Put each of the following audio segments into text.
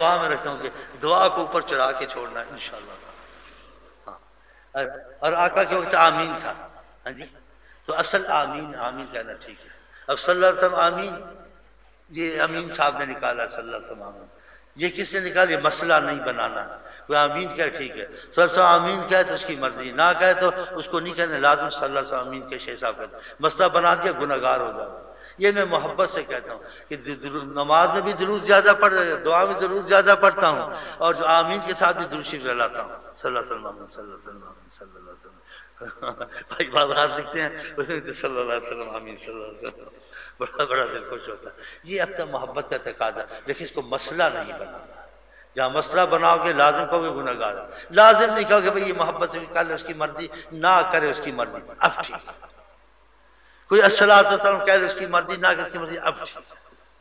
دعا میں رکھتا ہوں کہ دعا کو اوپر چڑھا کے چھوڑنا ہے انشاءاللہ۔ ہاں، اور آقا کے وقت آمین تھا، ہاں جی، تو اصل آمین آمین کہنا ٹھیک ہے۔ اب صلی اللہ علیہ وسلم آمین، یہ امین صاحب نے نکالا صلی اللہ علیہ وسلم آمین، یہ کس نے نکالا؟ یہ مسئلہ نہیں بنانا، کوئی آمین کہے ٹھیک ہے، صلی اللہ علیہ وسلم آمین کہے تو اس کی مرضی، نہ کہے تو اس کو نہیں کہنے لازم صلی اللہ علیہ وسلم آمین کے شیخ صاحب کہتے ہیں، مسئلہ بنا دیا گناہگار ہو جاؤ۔ یہ میں محبت سے کہتا ہوں کہ نماز میں بھی درود زیادہ پڑھ، دعا میں درود زیادہ پڑھتا ہوں، اور جو آمین کے ساتھ بھی درود شریف لاتا ہوں، صلی اللہ علیہ وسلم آمین، صلی اللہ علیہ وسلم آمین، صلی اللہ علیہ وسلم۔ بھائی بابرات لکھتے ہیں اس میں صلی اللہ علیہ وسلم آمین، صلی اللہ علیہ وسلم، بڑا بڑا دل خوش ہوتا ہے۔ یہ اپنا محبت کا تقاضا، لیکن اس کو مسئلہ نہیں بنانا۔ جہاں مسئلہ بناؤ گے لازم کہو گے گناہ گار ہے، لازم نہیں کہو گے بھئی یہ محبت سے کر لے اس کی مرضی، نہ کرے اس کی مرضی، اب ٹھیک ہے۔ کوئی الصلاۃ والسلام کہہ لے اس کی مرضی، نہ کرے اس کی مرضی، اب ٹھیک ہے۔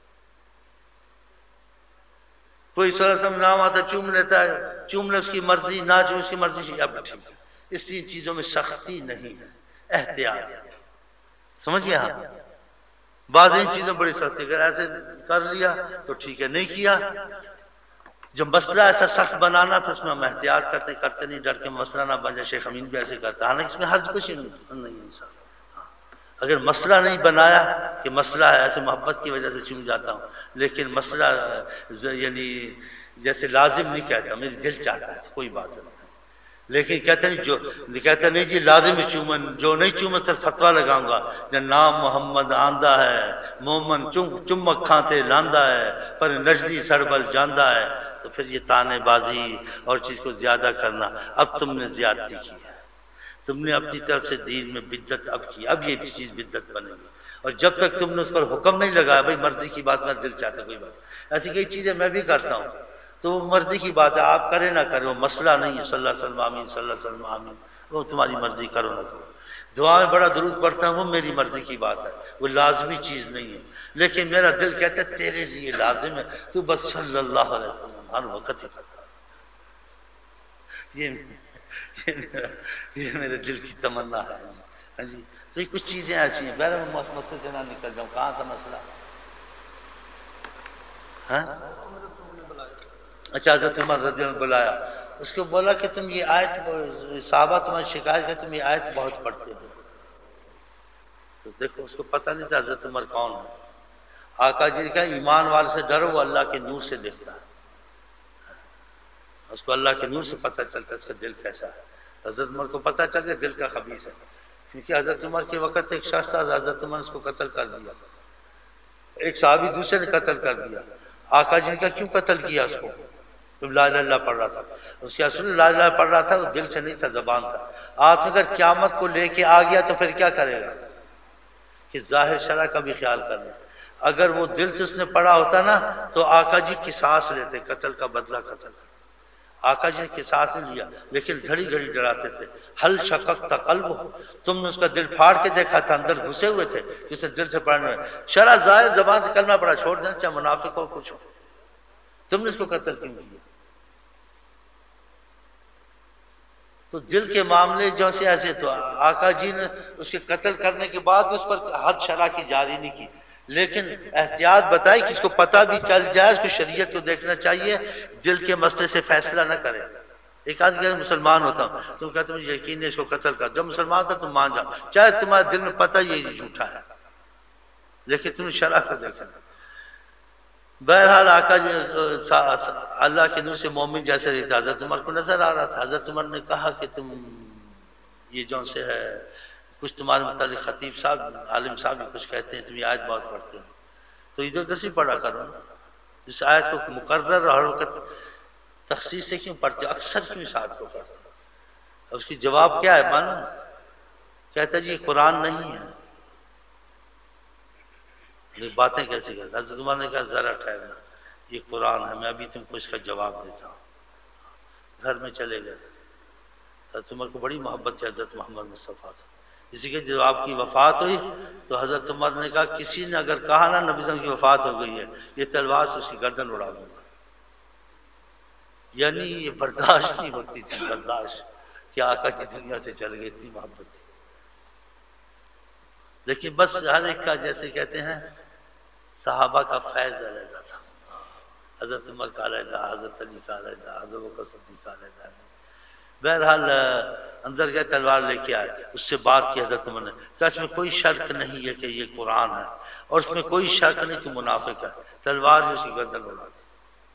کوئی صلی اللہ علیہ وسلم نام آتا چوم لیتا ہے، چوم لے اس کی مرضی، نہ چوم اس کی مرضی، اب ٹھیک ہے۔ اس لیے چیزوں میں سختی نہیں ہے، احتیاط ہے، سمجھئے ہاں؟ بعض ان چیزوں بڑی سختی، اگر ایسے کر لیا تو ٹھیک ہے، نہیں کیا جب مسئلہ ایسا سخت بنانا تو اس میں ہم احتیاط کرتے نہیں، ڈر کے مسئلہ نہ بن جائے۔ شیخ امین بھی ایسے کرتا ہے، حالانکہ اس میں حرج کچھ نہیں انسان، اگر مسئلہ نہیں بنایا کہ مسئلہ ہے ایسے محبت کی وجہ سے چوم جاتا ہوں، لیکن مسئلہ یعنی جیسے لازم نہیں کہتا، میری دل چاہتا ہے کوئی بات نہیں، لیکن کہتے نہیں جو کہتا نہیں جی لازم ہی چومن، جو نہیں چومن پھر فتویٰ لگاؤں گا کہ نام محمد آندہ ہے، مومن چمک کھانتے لاندہ ہے، پر نجدی سڑبل جاندہ ہے، تو پھر یہ تانے بازی اور چیز کو زیادہ کرنا، اب تم نے زیادتی کی ہے، تم نے اپنی طرف سے دین میں بدعت اب کی، اب یہ چیز بدعت بنے گی، اور جب تک تم نے اس پر حکم نہیں لگایا بھئی مرضی کی بات میں دل چاہتا کوئی بات، ایسی کئی چیزیں میں بھی کرتا ہوں تو وہ مرضی کی بات ہے، آپ کریں نہ کریں وہ مسئلہ نہیں ہے، صلی اللہ علیہ وسلم آمین، صلی اللہ علیہ وسلم آمین، وہ تمہاری مرضی کرو نہ کرو۔ دعا میں بڑا درود پڑھتا ہوں وہ میری مرضی کی بات ہے، وہ لازمی چیز نہیں ہے، لیکن میرا دل کہتا ہے تیرے لیے لازم ہے، تو بس صلی اللہ علیہ وسلم ہر وقت ہی کرتا ہے۔ یہ میرے دل کی تمنا ہے، ہاں جی۔ تو یہ کچھ چیزیں ایسی ہیں، بہرحال میں مسئلے سے نہ نکل جاؤں، کہاں تھا مسئلہ؟ ہاں اچھا، حضرت عمر رضی اللہ عنہ بلایا، اس کو بولا کہ تم یہ آیت، صحابہ تمہاری شکایت کہ تم یہ آیت بہت پڑھتے ہو، تو دیکھو اس کو پتہ نہیں تھا حضرت عمر کون ہے۔ آقا جی نے کہا ایمان والے سے ڈرو، وہ اللہ کے نور سے دیکھتا ہے، اس کو اللہ کے نور سے پتہ چلتا ہے اس کا دل کیسا ہے۔ حضرت عمر کو پتہ چل گیا دل کا خبیث ہے، کیونکہ حضرت عمر کے وقت ایک شخص تھا، حضرت عمر نے اس کو قتل کر دیا، ایک صحابی دوسرے نے قتل کر دیا۔ آقا جی نے کہا کیوں قتل کیا اس کو؟ تو لا الہ الا اللہ پڑھ رہا تھا، اس کے رسول لا الہ الا اللہ پڑھ رہا تھا، وہ دل سے نہیں تھا، زبان تھا۔ آپ اگر قیامت کو لے کے آ گیا تو پھر کیا کرے گا کہ ظاہر شرع کا بھی خیال کرنا، اگر وہ دل سے اس نے پڑھا ہوتا نا تو آقا جی قصاص لیتے، قتل کا بدلہ قتل۔ آقا جی نے قصاص نہیں لیا، لیکن گھڑی گھڑی ڈراتے تھے، حل شققت قلبہ، تم نے اس کا دل پھاڑ کے دیکھا تھا، اندر گھسے ہوئے تھے جسے دل سے پڑھنے میں، شرع ظاہر زبان سے کلمہ پڑھا چھوڑ دینا، چاہے منافق ہو کچھ ہو، تم نے اس کو قتل کیوں کیا؟ تو دل کے معاملے جو سے ایسے، تو آقا جی نے اس کے قتل کرنے کے بعد اس پر حد شرع کی جاری نہیں کی، لیکن احتیاط بتائی کہ اس کو پتہ بھی چل جائے، اس کو شریعت کو دیکھنا چاہیے، دل کے مسئلے سے فیصلہ نہ کرے۔ ایک آدمی کہتا مسلمان ہوتا ہوں، تم کہتے مجھے یقین ہے اس کو قتل کر، جب مسلمان ہوتا تم مان جاؤ، چاہے تمہارے دل میں پتہ یہ جھوٹا ہے، لیکن تم نے شرع کو دیکھنا۔ بہرحال آقا جی اللہ کے نور سے مومن جیسے دیکھتا، حضرت عمر کو نظر آ رہا تھا۔ حضرت عمر نے کہا کہ تم یہ جو سے ہے کچھ تمہارے متعلق خطیب صاحب، عالم صاحب بھی کچھ کہتے ہیں، تم یہ آیت بہت پڑھتے ہو، تو ادھر ادھر سے پڑھا کرو نا، اس آیت کو مقرر ہر وقت تخصیص سے کیوں پڑھتے ہو، اکثر کیوں اس آیت کو پڑھتے ہو؟ اس کی جواب کیا ہے معلوم؟ کہتا جی یہ قرآن نہیں ہے۔ یہ باتیں کیسے کرتا؟ حضرت عمر نے کہا ذرا ٹھہرنا، یہ قرآن ہے، میں ابھی تم کو اس کا جواب دیتا ہوں۔ گھر میں چلے گئے، حضرت عمر کو بڑی محبت تھی حضرت محمد مصطفیٰ سے، اسی کے جب آپ کی وفات ہوئی تو حضرت عمر نے کہا کسی نے اگر کہا نا نبی صلی اللہ علیہ وسلم کی وفات ہو گئی ہے، یہ تلوار سے اس کی گردن اڑا دوں گا، یعنی یہ برداشت نہیں ہوتی تھی، برداشت کہ آقا کی دنیا سے چل گئی، اتنی محبت تھی۔ لیکن بس ہر ایک کا جیسے کہتے ہیں صحابہ کا فیض علیحدہ تھا، حضرت عمر کا علیحدہ، حضرت علی کا علیحدہ، حضرت بکر صدیق کا علیحدہ. بہرحال اندر گئے، تلوار لے کے آئے، اس سے بات کی حضرت عمر نے کہا اس میں کوئی شرک نہیں ہے کہ یہ قرآن ہے، اور اس میں کوئی شرک نہیں تو منافق ہے. تلوار ہی اس کی گردن اڑا دی.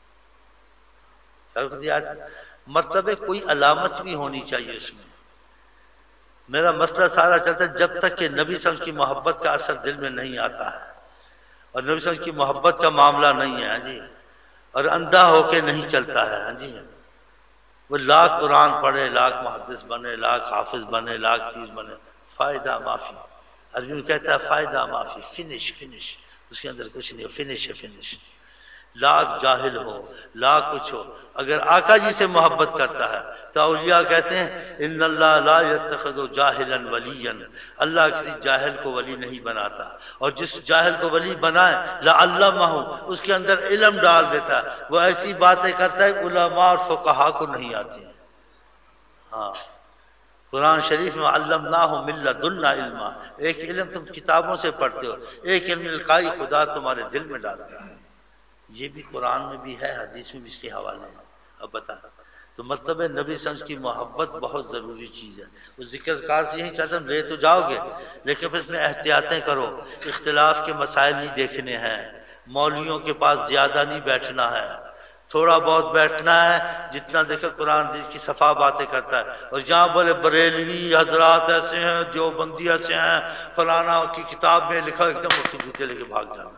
مطلب ہے کوئی علامت بھی ہونی چاہیے اس میں. میرا مسئلہ سارا چلتا ہے جب تک کہ نبی صلی اللہ علیہ وسلم کی محبت کا اثر دل میں نہیں آتا ہے، اور نبی صلی اللہ علیہ وسلم کی محبت کا معاملہ نہیں ہے، ہاں جی، اور اندھا ہو کے نہیں چلتا ہے، ہاں جی، وہ لاکھ قرآن پڑھے، لاکھ محدث بنے، لاکھ حافظ بنے، لاکھ چیز بنے، فائدہ معافی. عربی میں کہتا ہے فائدہ معافی، فنش فنش، اس کے اندر کچھ نہیں، فنش ہے فنش. لاکھ جاہل ہو، لاکھ کچھ ہو، اگر آقا جی سے محبت کرتا ہے تو اولیاء کہتے ہیں ان اللہ لا یتخذ جاہلا ولیا، اللہ کسی جاہل کو ولی نہیں بناتا، اور جس جاہل کو ولی بنائے لعلمہ، اس کے اندر علم ڈال دیتا ہے. وہ ایسی باتیں کرتا ہے علماء اور فقہاء کو نہیں آتی ہیں. ہاں، قرآن شریف میں علمناہ من لدنا علما، ایک علم تم کتابوں سے پڑھتے ہو، ایک علم القائی خدا تمہارے دل میں ڈالتا ہے. یہ بھی قرآن میں بھی ہے، حدیث میں بھی اس کے حوالے ہیں. اب بتا تو مطلب ہے نبی صلی اللہ علیہ وسلم کی محبت بہت ضروری چیز ہے. اس ذکر کار سے یہی چاہتا ہوں لے تو جاؤ گے لیکن پھر اس میں احتیاطیں کرو. اختلاف کے مسائل نہیں دیکھنے ہیں، مولویوں کے پاس زیادہ نہیں بیٹھنا ہے، تھوڑا بہت بیٹھنا ہے جتنا دیکھا قرآن حدیث کی صفا باتیں کرتا ہے. اور جہاں بولے بریلوی حضرات ایسے ہیں، دیوبندی ایسے ہیں، فلانا کی کتاب میں لکھا، ایک دم اس کے جوتے لے کے بھاگ جانا.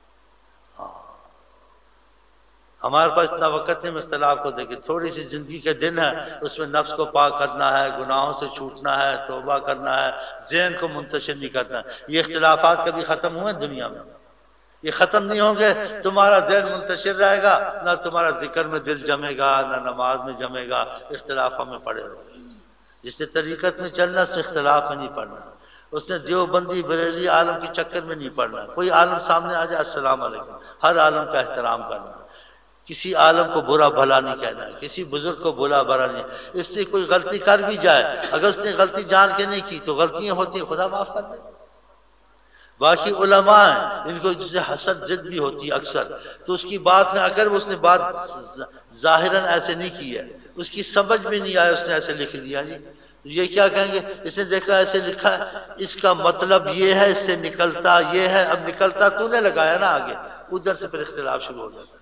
ہمارے پاس اتنا وقت نہیں اختلاف کو دیکھیں. تھوڑی سی زندگی کے دن ہے، اس میں نفس کو پاک کرنا ہے، گناہوں سے چھوٹنا ہے، توبہ کرنا ہے، ذہن کو منتشر نہیں کرنا ہے. یہ اختلافات کبھی ختم ہوئے دنیا میں؟ یہ ختم نہیں ہوں گے. تمہارا ذہن منتشر رہے گا، نہ تمہارا ذکر میں دل جمے گا، نہ نماز میں جمے گا، اختلافوں میں پڑے رہو. جس نے طریقت میں چلنا اس نے اختلاف میں نہیں پڑھنا، اس نے دیوبندی بریلی عالم کے چکر میں نہیں پڑھنا. کوئی عالم سامنے آ جائے السلام علیکم، ہر عالم کا احترام کرنا، کسی عالم کو برا بھلا نہیں کہنا ہے، کسی بزرگ کو برا بھلا نہیں. اس سے کوئی غلطی کر بھی جائے، اگر اس نے غلطی جان کے نہیں کی تو غلطیاں ہوتی ہیں، خدا معاف کر دے. باقی علماء ہیں ان کو جسے حسد ضد بھی ہوتی ہے اکثر، تو اس کی بات میں اگر اس نے بات ظاہراً ایسے نہیں کی ہے، اس کی سمجھ میں نہیں آیا، اس نے ایسے لکھ دیا جی، تو یہ کیا کہیں گے اس نے دیکھا ایسے لکھا ہے، اس کا مطلب یہ ہے، اس سے نکلتا یہ ہے. اب نکلتا تو نے لگایا نا آگے، ادھر سے پھر اختلاف شروع ہو جاتا.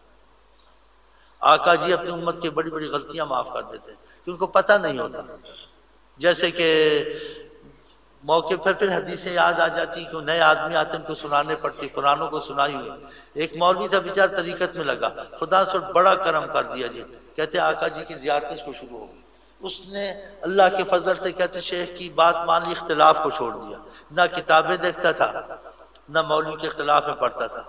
آقا جی اپنی امت کی بڑی بڑی غلطیاں معاف کر دیتے ہیں کہ ان کو پتہ نہیں ہوتا. جیسے کہ موقع پر پھر حدیثیں یاد آ جاتی کہ نئے آدمی آتے ان کو سنانے پڑتی، قرآنوں کو سنائی ہوئی. ایک مولوی تھا بیچارہ طریقت میں لگا، خدا سے بڑا کرم کر دیا جی، کہتے آقا جی کی زیارت اس کو شروع ہو گئی. اس نے اللہ کے فضل سے کہتے شیخ کی بات مان لی، اختلاف کو چھوڑ دیا، نہ کتابیں دیکھتا تھا نہ مولوی کے اختلاف میں پڑھتا تھا.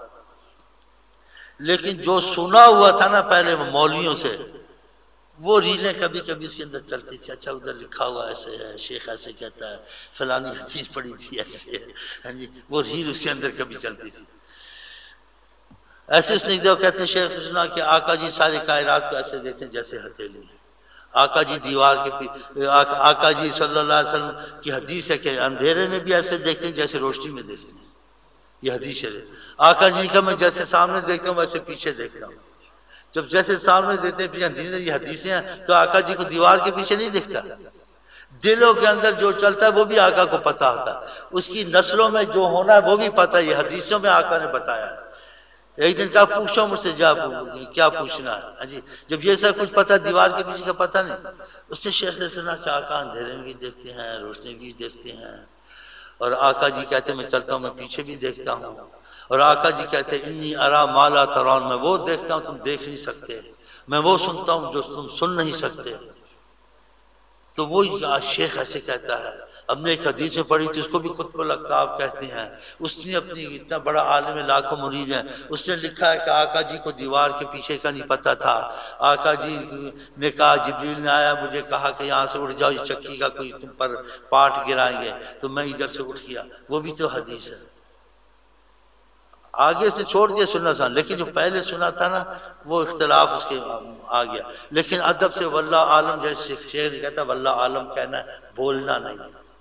لیکن جو سنا ہوا تھا نا پہلے مولویوں سے، وہ ریلیں کبھی کبھی اس کے اندر چلتی تھی. اچھا ادھر لکھا ہوا ایسے ہے، شیخ ایسے کہتا ہے، فلانی حدیث پڑھی تھی ایسے ہے، ہاں جی، وہ ریل اس کے اندر کبھی چلتی تھی. ایسے اس نے کہتے ہیں شیخ سے سنا کہ آقا جی ساری کائنات کو ایسے دیکھتے ہیں جیسے ہتھیلی. آقا جی دیوار کے آقا جی صلی اللہ علیہ وسلم کی حدیث ہے کہ اندھیرے میں بھی ایسے دیکھتے ہیں جیسے روشنی میں دیکھتے ہیں. یہ حدیث ہے. آقا جی کا میں جیسے سامنے دیکھتا ہوں ویسے پیچھے دیکھتا ہوں. جب جیسے سامنے دیکھتے ہیں پیچھے، یہ حدیثیں ہیں تو آقا جی کو دیوار کے پیچھے نہیں دیکھتا. دلوں کے اندر جو چلتا ہے وہ بھی آقا کو پتا ہوتا ہے، اس کی نسلوں میں جو ہونا ہے وہ بھی پتا ہے. یہ حدیثوں میں آقا نے بتایا ہے. ایک دن کہا پوچھو مجھ سے، جا کیا پوچھنا ہے. ہاں جی، جب یہ سب کچھ پتا، دیوار کے پیچھے کا پتا نہیں. اس نے شیخ سے سنا کہ آقا اندھیرے میں بھی دیکھتے ہیں، روشنی بھی دیکھتے ہیں. اور آقا جی کہتے ہیں میں چلتا ہوں میں پیچھے بھی دیکھتا ہوں. اور آقا جی کہتے ہیں انی ارا ما لا ترون، میں وہ دیکھتا ہوں تم دیکھ نہیں سکتے، میں وہ سنتا ہوں جو تم سن نہیں سکتے. تو وہ شیخ ایسے کہتا ہے. ہم نے ایک حدیث میں پڑھی تھی، اس کو بھی قطب الاقطاب کہتے ہیں. اس نے اپنی اتنا بڑا عالم لاکھوں مرید ہیں، اس نے لکھا ہے کہ آقا جی کو دیوار کے پیچھے کا نہیں پتا تھا. آقا جی نے کہا، جبریل نے آیا مجھے کہا کہ یہاں سے اٹھ جاؤ، یہ چکی کا کوئی تم پر پاٹ گرائیں گے، تو میں ادھر سے اٹھ گیا. وہ بھی تو حدیث ہے. آگے اس نے چھوڑ دیا سننا سن، لیکن جو پہلے سنا تھا نا وہ اختلاف اس کے آ گیا. لیکن ادب سے واللہ عالم، جیسے شیخ کہتا واللہ عالم کہنا ہے، بولنا نہیں.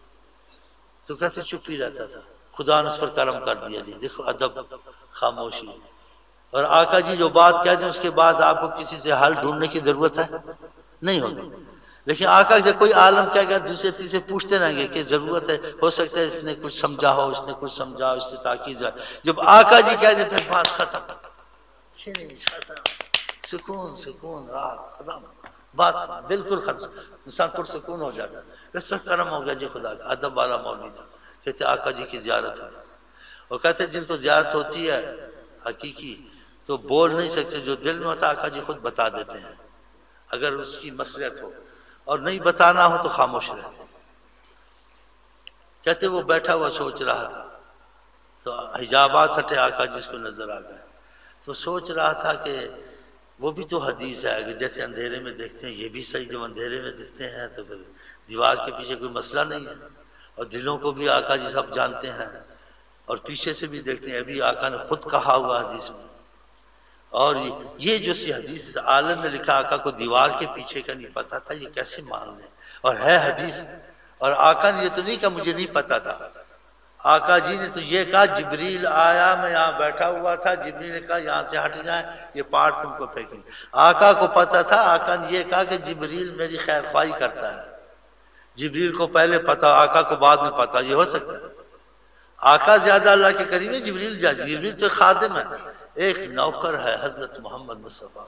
تو کہتے چپ ہی رہتا تھا. خدا نے اس پر کرم کر دیا جی. دیکھو ادب، خاموشی. اور آقا جی جو بات کہتے ہیں اس کے بعد آپ کو کسی سے حل ڈھونڈنے کی ضرورت ہے نہیں ہوگی. لیکن آقا سے کوئی عالم کہہ گیا دوسرے تیسرے پوچھتے رہیں گے کہ ضرورت ہے، ہو سکتا ہے اس نے کچھ سمجھا ہو، اس نے کچھ سمجھا ہو، اس سے تاکید جائے. جب آقا جی کہہ دیں پھر بات ختم، سکون سکون راحت ختم، بات بالکل ختم، انسان پرسکون ہو جاتا ہے. اس پر کرم ہو گیا جی خدا کا. ادب والا مولوی تھا، کہتے آقا جی کی زیارت ہے، اور کہتے جن کو زیارت ہوتی ہے حقیقی تو بول نہیں سکتے، جو دل میں ہوتا آقا جی خود بتا دیتے ہیں اگر اس کی مصلحت ہو، اور نہیں بتانا ہو تو خاموش رہتے. کہتے وہ بیٹھا ہوا سوچ رہا تھا تو حجابات ہٹے، آقا جس کو نظر آ گئے تو سوچ رہا تھا کہ وہ بھی تو حدیث ہے کہ جیسے اندھیرے میں دیکھتے ہیں یہ بھی صحیح، جب اندھیرے میں دیکھتے ہیں تو پھر دیوار کے پیچھے کوئی مسئلہ نہیں ہے، اور دلوں کو بھی آقا جی سب جانتے ہیں، اور پیچھے سے بھی دیکھتے ہیں. ابھی آقا نے خود کہا ہوا حدیث میں، اور یہ جو سی حدیث عالم نے لکھا آقا کو دیوار کے پیچھے کا نہیں پتا تھا، یہ کیسے مان لیں، اور ہے حدیث. اور آقا نے یہ تو نہیں کہا مجھے نہیں پتا تھا، آقا جی نے تو یہ کہا جبریل آیا، میں یہاں بیٹھا ہوا تھا، جبریل نے کہا یہاں سے ہٹ جائیں، یہ پارٹ تم کو پھینکیں. آقا کو پتا تھا، آقا نے یہ کہا کہ جبریل میری خیر خواہی کرتا ہے. جبریل کو پہلے پتا، آقا کو بعد میں پتا، یہ ہو سکتا ہے؟ آقا زیادہ اللہ کے قریب ہے، جبریل تو خادم ہے، ایک نوکر ہے حضرت محمد مصطفیٰ.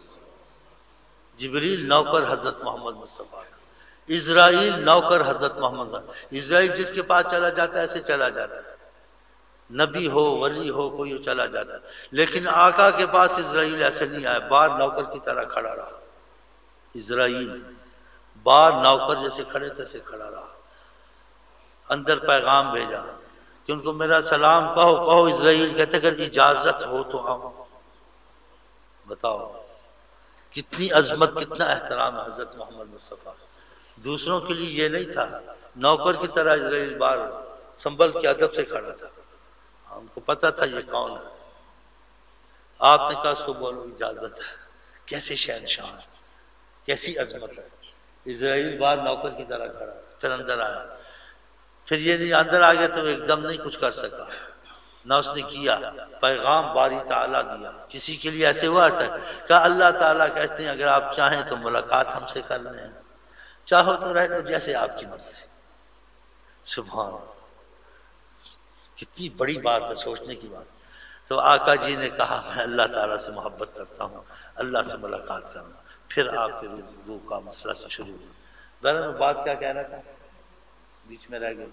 جبریل نوکر حضرت محمد مصطفیٰ، اسرائیل نوکر حضرت محمد صلی اللہ علیہ وسلم. اسرائیل جس کے پاس چلا جاتا ہے ایسے چلا جاتا ہے، نبی ہو ولی ہو کوئی چلا جاتا ہے. لیکن آقا کے پاس اسرائیل ایسے نہیں آیا، باہر نوکر کی طرح کھڑا رہا. اسرائیل باہر نوکر جیسے کھڑے تیسے کھڑا رہا. اندر پیغام بھیجا کہ ان کو میرا سلام کہو. اسرائیل کہتے اگر اجازت ہو تو آؤ. بتاؤ کتنی عظمت، کتنا احترام ہے حضرت محمد مصطفیٰ. دوسروں کے لیے یہ نہیں تھا، نوکر کی طرح اسرائیل بار سنبھل کے ادب سے کھڑا تھا. ان کو پتا تھا یہ کون ہے. آپ نے کہا اس کو بولو اجازت ہے. کیسے شہنشاہ ہے، کیسی عظمت ہے. اسرائیل بار نوکر کی طرح کھڑا، پھر اندر آیا. پھر یہ نہیں اندر آ گیا تو ایک دم نہیں کچھ کر سکا، نہ اس نے کیا. پیغام باری تعالیٰ دیا. کسی کے لیے ایسے ہوا تھا کہ اللہ تعالیٰ کہتے ہیں اگر آپ چاہیں تو ملاقات ہم سے کر لیں، چاہو تو رہ لو جیسے آپ کی مرضی. سبحان اللہ، کتنی بڑی بات ہے، سوچنے کی بات. تو آقا جی نے کہا میں اللہ تعالیٰ سے محبت کرتا ہوں، اللہ سے ملاقات کرنا. پھر آپ کے روح کا مسئلہ شروع ہوا. بہرحال میں بات کیا کہہ رہا تھا، بیچ میں رہ گیا.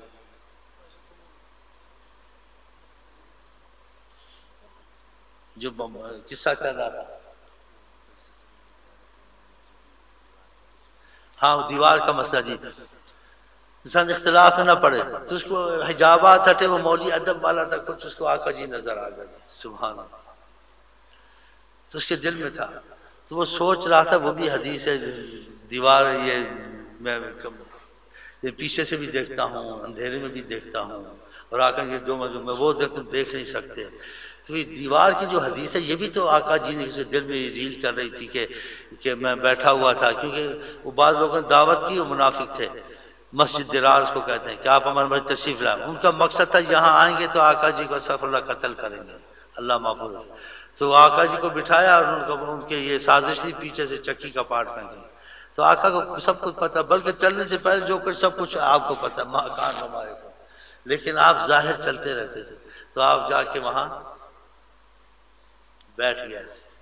جو قصہ کر رہا تھا، ہاں دیوار کا مسئلہ. جی انسان اختلاف نہ پڑے تو اس کو حجابات ہٹے. وہ مولوی ادب والا تھا، کچھ اس کو آقا جی نظر آ گئے. سبحان اللہ. تو اس کے دل میں تھا تو وہ سوچ رہا تھا، وہ بھی حدیث ہے دیوار یہ میں پیچھے سے بھی دیکھتا ہوں، اندھیرے میں بھی دیکھتا ہوں، اور آقا یہ دو مجھے میں وہ تم دیکھ نہیں سکتے. تو یہ دیوار کی جو حدیث ہے یہ بھی تو آقا جی نے اسے دل میں ریل چل رہی تھی کہ میں بیٹھا ہوا تھا. کیونکہ وہ بعض لوگوں نے دعوت کی، وہ منافق تھے، مسجد درار کو کہتے ہیں کہ آپ ہمارے مسجد تشریف لائیں. ان کا مقصد تھا یہاں آئیں گے تو آقا جی کو استغفر اللہ قتل کریں گے، اللہ محفوظ. تو آقا جی کو بٹھایا اور ان کے یہ سازش تھی پیچھے سے چکی کا پاٹ پھینکیں. تو آقا کو سب کچھ پتا، بلکہ چلنے سے پہلے جو کچھ سب کچھ آپ کو پتا، مکان ہمارے کو. لیکن آپ ظاہر چلتے رہتے تھے. تو آپ جا کے وہاں بیٹھ گیا.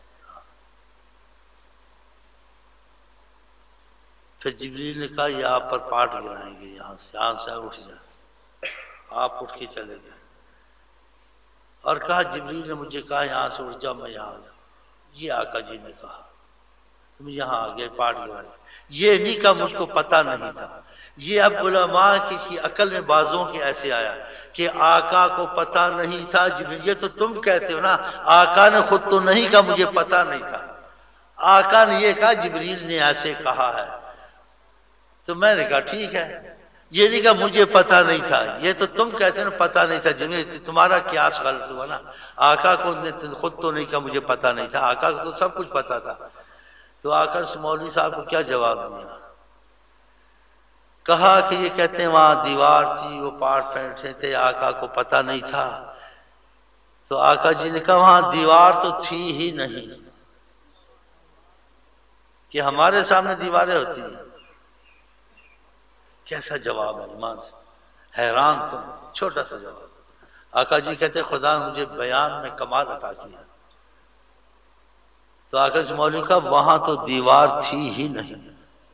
پھر جبریل نے کہا یہ آپ پر پاٹ گرائیں گے، یہاں سے اٹھ جائے. آپ اٹھ کے چلے گئے اور کہا جبریل نے مجھے کہا یہاں سے اٹھ جاؤ، میں یہاں آ جاؤں. یہ آقا جی نے کہا تم یہاں آ گئے پاٹ گرائیں. یہ نہیں کہا مجھ کو پتا نہیں تھا. یہ اب علماء کی عقل میں بعضوں کے ایسے آیا کہ آقا کو پتا نہیں تھا. جبریل یہ تو تم کہتے ہو نا، آقا نے خود تو نہیں کہا مجھے پتا نہیں تھا. آقا نے یہ کہا جبریل نے ایسے کہا ہے. تو میں نے کہا ٹھیک ہے. یہ نہیں کہا مجھے پتا نہیں تھا، یہ تو تم کہتے نا پتا نہیں تھا. جبریل تمہارا قیاس غلط ہوا نا. آقا کو خود تو نہیں کہا مجھے پتا نہیں تھا، آقا کو تو سب کچھ پتا تھا. تو آ کر مولوی صاحب کو کیا جواب دیا؟ کہا کہ یہ کہتے ہیں وہاں دیوار تھی، وہ پاٹ پھینکتے تھے، آقا کو پتا نہیں تھا. تو آقا جی نے کہا وہاں دیوار تو تھی ہی نہیں کہ ہمارے سامنے دیواریں ہوتی ہیں. کیسا جواب ہے ایمان سے، حیران تم، چھوٹا سا جواب. آقا جی کہتے خدا نے مجھے بیان میں کمال عطا کیا. تو آقا سے مولوی کا وہاں تو دیوار تھی ہی نہیں.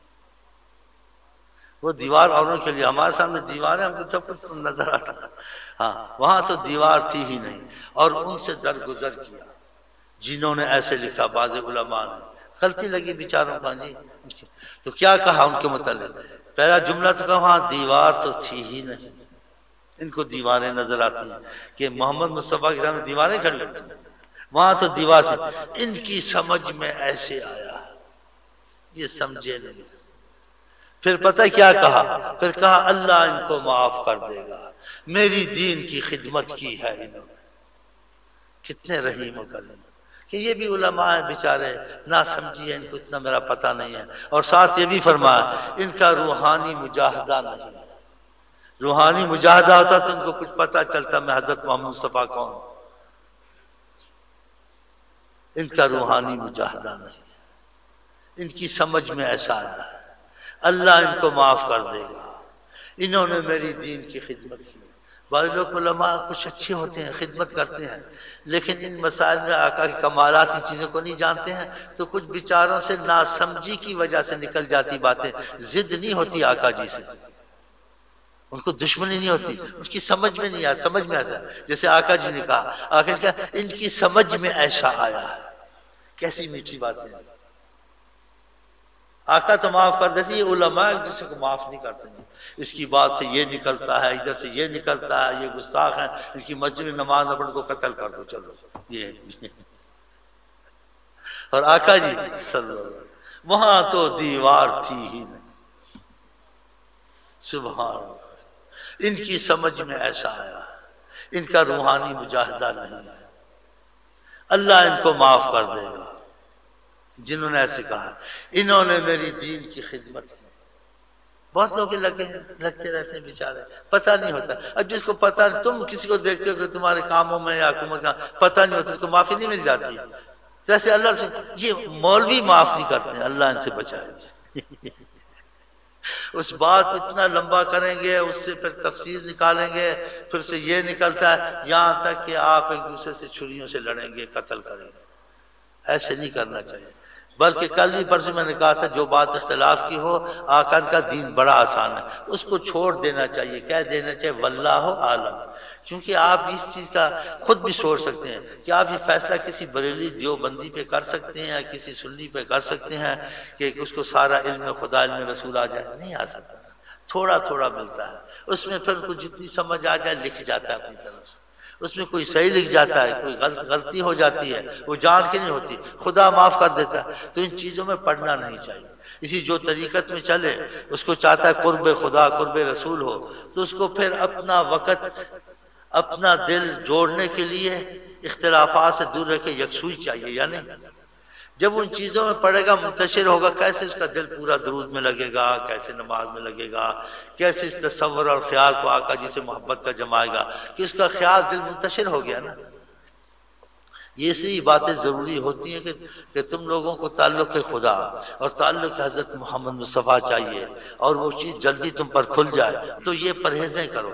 وہ دیوار اوروں کے لیے، ہمارے سامنے دیوار ہے، ہم کو سب کچھ نظر آتا ہے. ہاں وہاں تو دیوار تھی ہی نہیں. اور ان سے درگزر کیا جنہوں نے ایسے لکھا. بعض علماء نے غلطی لگی بیچاروں کا جی. تو کیا کہا ان کے متعلق؟ پہلا جملہ تو کہا وہاں دیوار تو تھی ہی نہیں. ان کو دیواریں نظر آتی ہیں کہ محمد مصطفیٰ کے سامنے دیواریں کھڑی ہوتی ہیں. وہاں تو دیوار تھی. ان کی سمجھ میں ایسے آیا، یہ سمجھے نہیں. پھر پتہ کیا کہا؟ پھر کہا اللہ ان کو معاف کر دے گا، میری دین کی خدمت کی ہے انہوں نے. کتنے رحیم و کریم کہ یہ بھی علماء ہیں بیچارے، نہ سمجھی ہے، ان کو اتنا میرا پتہ نہیں ہے. اور ساتھ یہ بھی فرمایا ان کا روحانی مجاہدہ نہیں. روحانی مجاہدہ ہوتا تو ان کو کچھ پتہ چلتا میں حضرت محمد مصطفیٰ کون. ان کا روحانی مجاہدہ نہیں، ان کی سمجھ میں ایسا آیا. اللہ ان کو معاف کر دے گا، انہوں نے میری دین کی خدمت کی. بعض لوگ علماء کچھ اچھے ہوتے ہیں، خدمت کرتے ہیں، لیکن ان مسائل میں آقا کے کمالات ان چیزوں کو نہیں جانتے ہیں، تو کچھ بیچاروں سے ناسمجھی کی وجہ سے نکل جاتی باتیں. ضد نہیں ہوتی آقا جی سے، ان کو دشمنی نہیں ہوتی، اس کی سمجھ میں نہیں آیا. سمجھ میں ایسا جیسے آقا جی نے کہا، آقا جی کہا ان کی سمجھ میں ایسا آیا. کیسی میٹھی باتیں. آقا تو معاف کر دیتی، یہ علماء ایک دوسرے کو معاف نہیں کرتے ہیں. اس کی بات سے یہ نکلتا ہے، ادھر سے یہ نکلتا ہے، یہ گستاخ ہیں، ان کی مسجد میں نماز نہ پڑھ کو قتل کر دو. چلو یہ اور آقا جی صلی اللہ علیہ وسلم وہاں تو دیوار تھی ہی نہیں. سبحان اللہ. ان کی سمجھ میں ایسا آیا، ان کا روحانی مجاہدہ نہیں ہے. اللہ ان کو معاف کر دے گا جنہوں نے ایسے کہا. انہوں نے میری دین کی خدمت کی. بہت لوگ لگتے رہتے ہیں بیچارے، پتہ نہیں ہوتا. اب جس کو پتہ، تم کسی کو دیکھتے ہو کہ تمہارے کاموں میں یا حکومت کا پتہ نہیں ہوتا، اس کو معافی نہیں مل جاتی. جیسے اللہ سے یہ مولوی معاف نہیں کرتے ہیں، اللہ ان سے بچائے. اس بات کو اتنا لمبا کریں گے، اس سے پھر تفسیر نکالیں گے، پھر سے یہ نکلتا ہے یہاں تک کہ آپ ایک دوسرے سے چھریوں سے لڑیں گے، قتل کریں گے. ایسے نہیں کرنا چاہیے. بلکہ کل ہی پرسوں میں نے کہا تھا جو بات اختلاف کی ہو، آقا کا دین بڑا آسان ہے، اس کو چھوڑ دینا چاہیے. کہہ دینا چاہیے واللہ عالم. کیونکہ آپ اس چیز کا خود بھی سوچ سکتے ہیں کہ آپ یہ فیصلہ کسی بریلی دیوبندی پہ کر سکتے ہیں یا کسی سنی پہ کر سکتے ہیں کہ اس کو سارا علم خدا علم رسول آ جائے. نہیں آ سکتا، تھوڑا تھوڑا ملتا ہے. اس میں پھر کو جتنی سمجھ آ جائے لکھ جاتا ہے اپنی طرف سے. اس میں کوئی صحیح لکھ جاتا ہے، کوئی غلطی ہو جاتی ہے، وہ جان کے نہیں ہوتی، خدا معاف کر دیتا ہے. تو ان چیزوں میں پڑھنا نہیں چاہیے. اسی جو طریقت میں چلے اس کو چاہتا ہے قرب خدا قرب رسول ہو، تو اس کو پھر اپنا وقت اپنا دل جوڑنے کے لیے اختلافات سے دور رہ کے یکسوئی چاہیے. یا نہیں؟ جب ان چیزوں میں پڑھے گا، منتشر ہوگا، کیسے اس کا دل پورا درود میں لگے گا، کیسے نماز میں لگے گا، کیسے اس تصور اور خیال کو آقا جی سے محبت کا جمائے گا کہ اس کا خیال دل منتشر ہو گیا نا. یہ سی باتیں ضروری ہوتی ہیں کہ تم لوگوں کو تعلق خدا اور تعلق حضرت محمد مصطفیٰ چاہیے، اور وہ چیز جلدی تم پر کھل جائے. تو یہ پرہیزیں کرو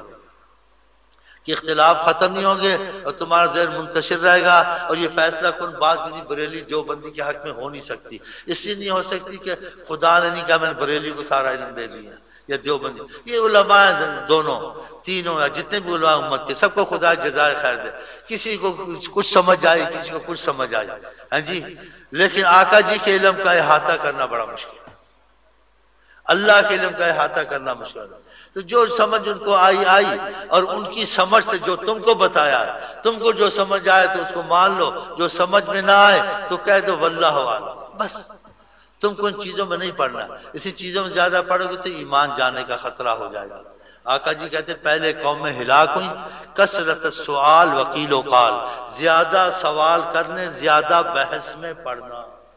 کہ اختلاف ختم نہیں ہوں گے اور تمہارا ذہن منتشر رہے گا. اور یہ فیصلہ کن بات کسی بریلی دیوبندی کے حق میں ہو نہیں سکتی. اس لیے نہیں ہو سکتی کہ خدا نے نہیں کہا میں نے بریلی کو سارا علم دے دیا یا دیوبندی. یہ علماء دونوں تینوں یا جتنے بھی علماء امت کے، سب کو خدا جزائے خیر دے. کسی کو کچھ سمجھ آئی، کسی کو کچھ سمجھ آئی. ہاں جی، لیکن آقا جی کے علم کا احاطہ کرنا بڑا مشکل ہے، اللہ کے علم کا احاطہ کرنا مشکل ہے. تو جو سمجھ ان کو آئی اور ان کی سمجھ سے جو تم کو بتایا ہے، تم کو جو سمجھ آئے تو اس کو مان لو، جو سمجھ میں نہ آئے تو کہہ دو واللہ عالم. بس تم کو ان چیزوں میں نہیں پڑھنا. اسی چیزوں میں زیادہ پڑھو گے تو ایمان جانے کا خطرہ ہو جائے گا. آقا جی کہتے پہلے قومیں ہلاک ہوئی کثرت السؤال وقیل و قال. زیادہ سوال کرنے، زیادہ بحث میں پڑھنا.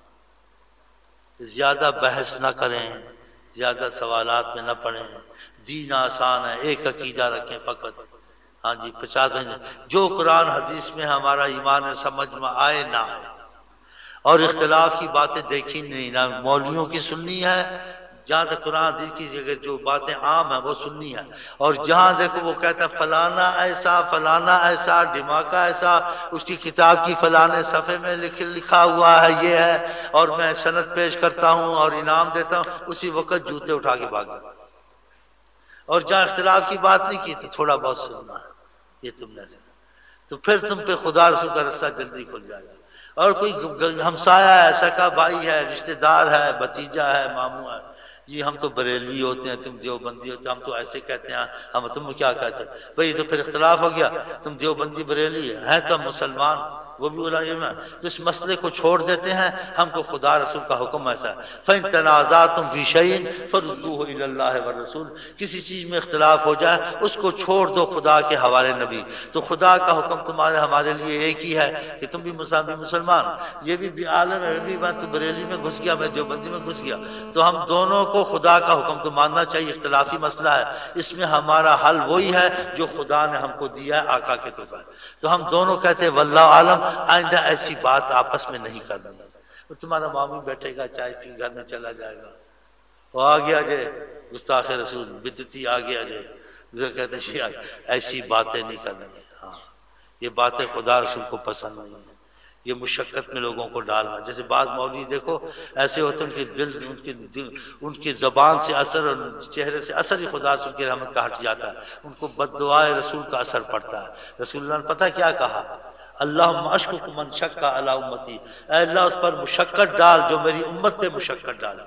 زیادہ بحث نہ کریں، زیادہ سوالات میں نہ پڑھیں. دین آسان ہے، ایک عقیدہ رکھیں فقط. ہاں جی 50 جو قرآن حدیث میں ہمارا ایمان سمجھ میں آئے نہ آئے، اور اختلاف کی باتیں دیکھی نہیں، نہ مولویوں کی سننی ہے، جہاں تک قرآن حدیث کی جگہ جو باتیں عام ہیں وہ سننی ہے، اور جہاں دیکھو وہ کہتا ہے فلانا ایسا دھماکہ ایسا، اس کی کتاب کی فلانے صفحے میں لکھا ہوا ہے یہ ہے، اور میں سند پیش کرتا ہوں اور انعام دیتا ہوں، اسی وقت جوتے اٹھا کے بھاگ جاتا۔ اور جہاں اختلاف کی بات نہیں کی تو تھوڑا بہت سننا ہے، یہ تم نے سنا تو پھر تم پہ خدا رسول کا رستہ جلدی کھل جائے گا۔ اور کوئی ہمسایہ ہے، سکا بھائی ہے، رشتہ دار ہے، بھتیجا ہے، ماموں ہے، جی ہم تو بریلوی ہوتے ہیں، تم دیوبندی ہوتے ہیں، ہم تو ایسے کہتے ہیں، ہم تم کیا کہتے ہیں بھائی، تو پھر اختلاف ہو گیا، تم دیوبندی بریلوی ہیں تو مسلمان، وہ بھی علماء تو اس مسئلے کو چھوڑ دیتے ہیں، ہم کو خدا رسول کا حکم ایسا ہے فَإِن تَنَازَعْتُمْ فِي شَيْءٍ فَرُدُّوهُ إِلَى اللَّهِ وَالرَّسُولِ، کسی چیز میں اختلاف ہو جائے اس کو چھوڑ دو خدا کے حوالے نبی، تو خدا کا حکم تمہارے ہمارے لیے ایک ہی ہے کہ تم بھی مسلمان، یہ بھی عالم ہے، بھی میں تو بریلی میں گھس گیا، میں دیوبندی میں گھس گیا، تو ہم دونوں کو خدا کا حکم تو ماننا چاہیے، اختلافی مسئلہ ہے، اس میں ہمارا حل وہی ہے جو خدا نے ہم کو دیا ہے آقا کے طور پر، تو ہم دونوں کہتے ہیں واللہ عالم، آئندہ ایسی بات آپس میں نہیں کرنی، وہ تمہارا ماموں بیٹھے گا چائے پی گھر میں چلا جائے گا، وہ آگے آ جائے گستاخ رسول بدعتی آگے آ جائے، کہتے ہیں ایسی باتیں نہیں کرنی، ہاں یہ باتیں خدا رسول کو پسند نہیں ہیں، یہ مشقت میں لوگوں کو ڈالنا، جیسے بعض مولوی دیکھو ایسے ہوتے ہیں ان کی زبان سے اثر اور چہرے سے اثر ہی خدا رسول کی رحمت کا ہٹ جاتا ہے، ان کو بد دعائے رسول کا اثر پڑتا ہے۔ رسول اللہ نے پتہ کیا کہا؟ اللہم اشکک من شک علی امتی، اے اللہ اس پر مشقت ڈال جو میری امت پہ مشقت ڈال۔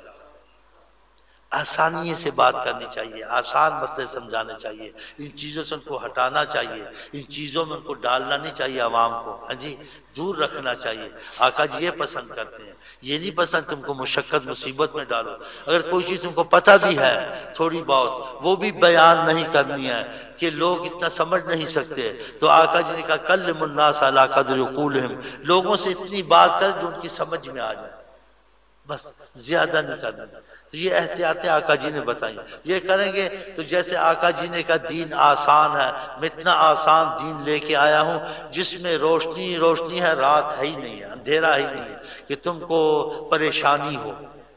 آسانی سے بات کرنی چاہیے، آسان مسئلے سمجھانے چاہیے، ان چیزوں سے ان کو ہٹانا چاہیے، ان چیزوں میں ان کو ڈالنا نہیں چاہیے، عوام کو ہاں جی دور رکھنا چاہیے۔ آقا جی یہ پسند کرتے ہیں، یہ نہیں پسند تم کو مشقت مصیبت میں ڈالو، اگر کوئی چیز تم کو پتہ بھی ہے تھوڑی بہت وہ بھی بیان نہیں کرنی ہے کہ لوگ اتنا سمجھ نہیں سکتے، تو آقا جی نے کہا کلم الناس علی قدر عقولہم، لوگوں سے اتنی بات کر جو ان کی سمجھ میں آ جائے، بس زیادہ نہیں کرنا۔ تو یہ احتیاطیں آقا جی نے بتائی، یہ کریں گے تو جیسے آقا جی نے کہا دین آسان ہے، میں اتنا آسان دین لے کے آیا ہوں جس میں روشنی روشنی ہے، رات ہے ہی نہیں ہے، اندھیرا ہی نہیں ہے کہ تم کو پریشانی ہو،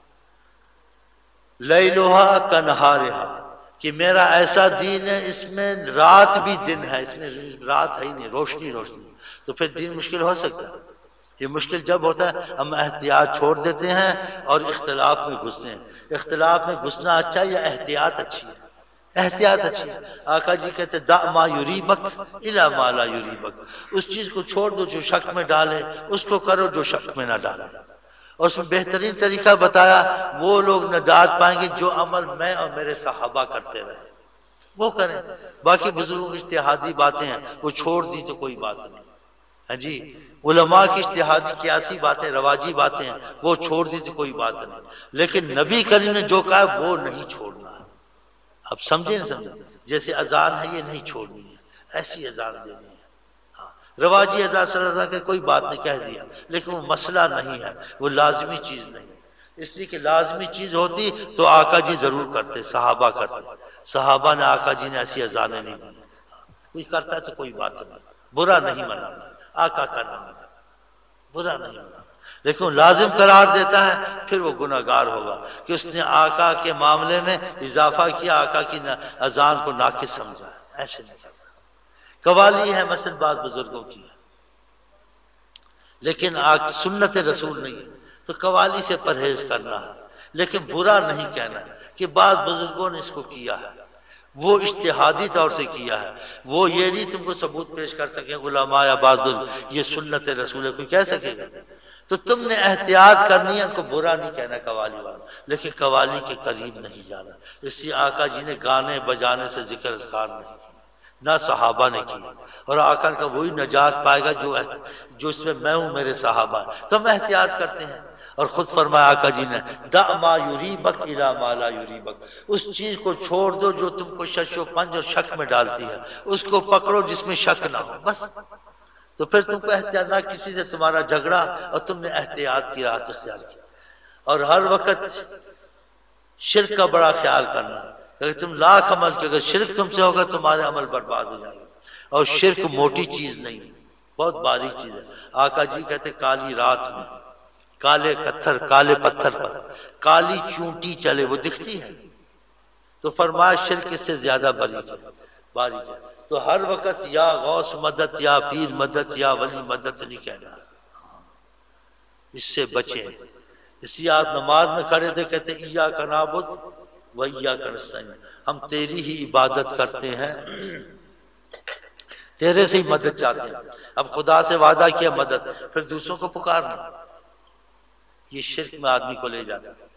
لیلھا کنہارھا، کہ میرا ایسا دین ہے اس میں رات بھی دن ہے، اس میں رات ہے ہی نہیں، روشنی روشنی، تو پھر دین مشکل ہو سکتا ہے؟ یہ مشکل جب ہوتا ہے ہم احتیاط چھوڑ دیتے ہیں اور اختلاف میں گھستے ہیں۔ اختلاف میں گھسنا اچھا یا احتیاط اچھی ہے؟ احتیاط اچھی ہے۔ آقا جی کہتے دع ما یریبک الی ما لا یریبک، اس چیز کو چھوڑ دو جو شک میں ڈالے، اس کو کرو جو شک میں نہ ڈالے۔ اور اس میں بہترین طریقہ بتایا وہ لوگ نجات پائیں گے جو عمل میں اور میرے صحابہ کرتے رہے وہ کریں، باقی بزرگوں کی اجتہادی باتیں ہیں وہ چھوڑ دی تو کوئی بات نہیں، ہاں جی علماء کی اجتہادی قیاسی باتیں رواجی باتیں ہیں وہ چھوڑ دی تو کوئی بات نہیں، لیکن نبی کریم نے جو کہا ہے وہ نہیں چھوڑنا ہے۔ اب سمجھے نہ سمجھے؟ جیسے اذان ہے یہ نہیں چھوڑنی ہے، ایسی اذان دینی ہے، ہاں رواجی اذان صلی اللہ علیہ وسلم کوئی بات نہیں کہہ دیا، لیکن وہ مسئلہ نہیں ہے، وہ لازمی چیز نہیں، اس لیے کہ لازمی چیز ہوتی تو آقا جی ضرور کرتے، صحابہ کرتے، صحابہ نے آقا جی نے ایسی اذانیں نہیں دی، کوئی کرتا ہے تو کوئی بات نہیں، برا نہیں منانا، آقا کا نام ہے برا نہیں ہوگا، لیکن لازم قرار دیتا ہے پھر وہ گناہگار ہوگا کہ اس نے آقا کے معاملے میں اضافہ کیا، آقا کی اذان کو ناقص سمجھا، ایسے نہیں کرنا۔ قوالی ہے مثلا بعض بزرگوں کی، لیکن سنت رسول نہیں ہے تو قوالی سے پرہیز کرنا ہے، لیکن برا نہیں کہنا کہ بعض بزرگوں نے اس کو کیا ہے، وہ اجتہادی طور سے کیا ہے، وہ یہ نہیں تم کو ثبوت پیش کر سکیں علماء یا بعض بزرگ یہ سنت رسول ہے کوئی کہہ سکے گا، تو تم نے احتیاط کرنی ہے، ان کو برا نہیں کہنا قوالی والا، لیکن قوالی کے قریب نہیں جانا، اس لیے آقا جی نے گانے بجانے سے ذکر اذکار نہیں کیا، نہ صحابہ نے کی، اور آقا کا وہی نجات پائے گا جو اس میں میں ہوں میرے صحابہ، تو ہم احتیاط کرتے ہیں، اور خود فرمایا آقا جی نے دع ما یریبک الی ما لا یریبک، اس چیز کو چھوڑ دو جو تم کو شش و پنج اور شک میں ڈالتی ہے، اس کو پکڑو جس میں شک نہ ہو، بس تو پھر تم کو احتیاط نہ کسی سے تمہارا جھگڑا اور تم نے احتیاط کی راہ اختیار کی، اور ہر وقت شرک کا بڑا خیال کرنا، اگر تم لاکھ عمل کے اگر شرک تم سے ہوگا تمہارے عمل برباد ہو جائے گا، اور شرک موٹی چیز نہیں، بہت باریک چیز ہے۔ آقا جی کہتے کالی رات میں کالے پتھر پر کالی چونٹی چلے، وہ دکھتی ہے؟ تو فرمایا شرک اس سے زیادہ باریک ہے۔ تو ہر وقت یا غوث مدد یا پیر مدد یا ولی مدد نہیں کہنا، اس سے بچیں۔ اس لیے آپ نماز میں کھڑے تھے، کہتے ایاک نعبد و ایاک نستعین، ہم تیری ہی عبادت کرتے ہیں، تیرے سے ہی مدد چاہتے ہیں۔ اب خدا سے وعدہ کیا مدد، پھر دوسروں کو پکارنا، یہ شرک میں آدمی کو لے جاتا ہے۔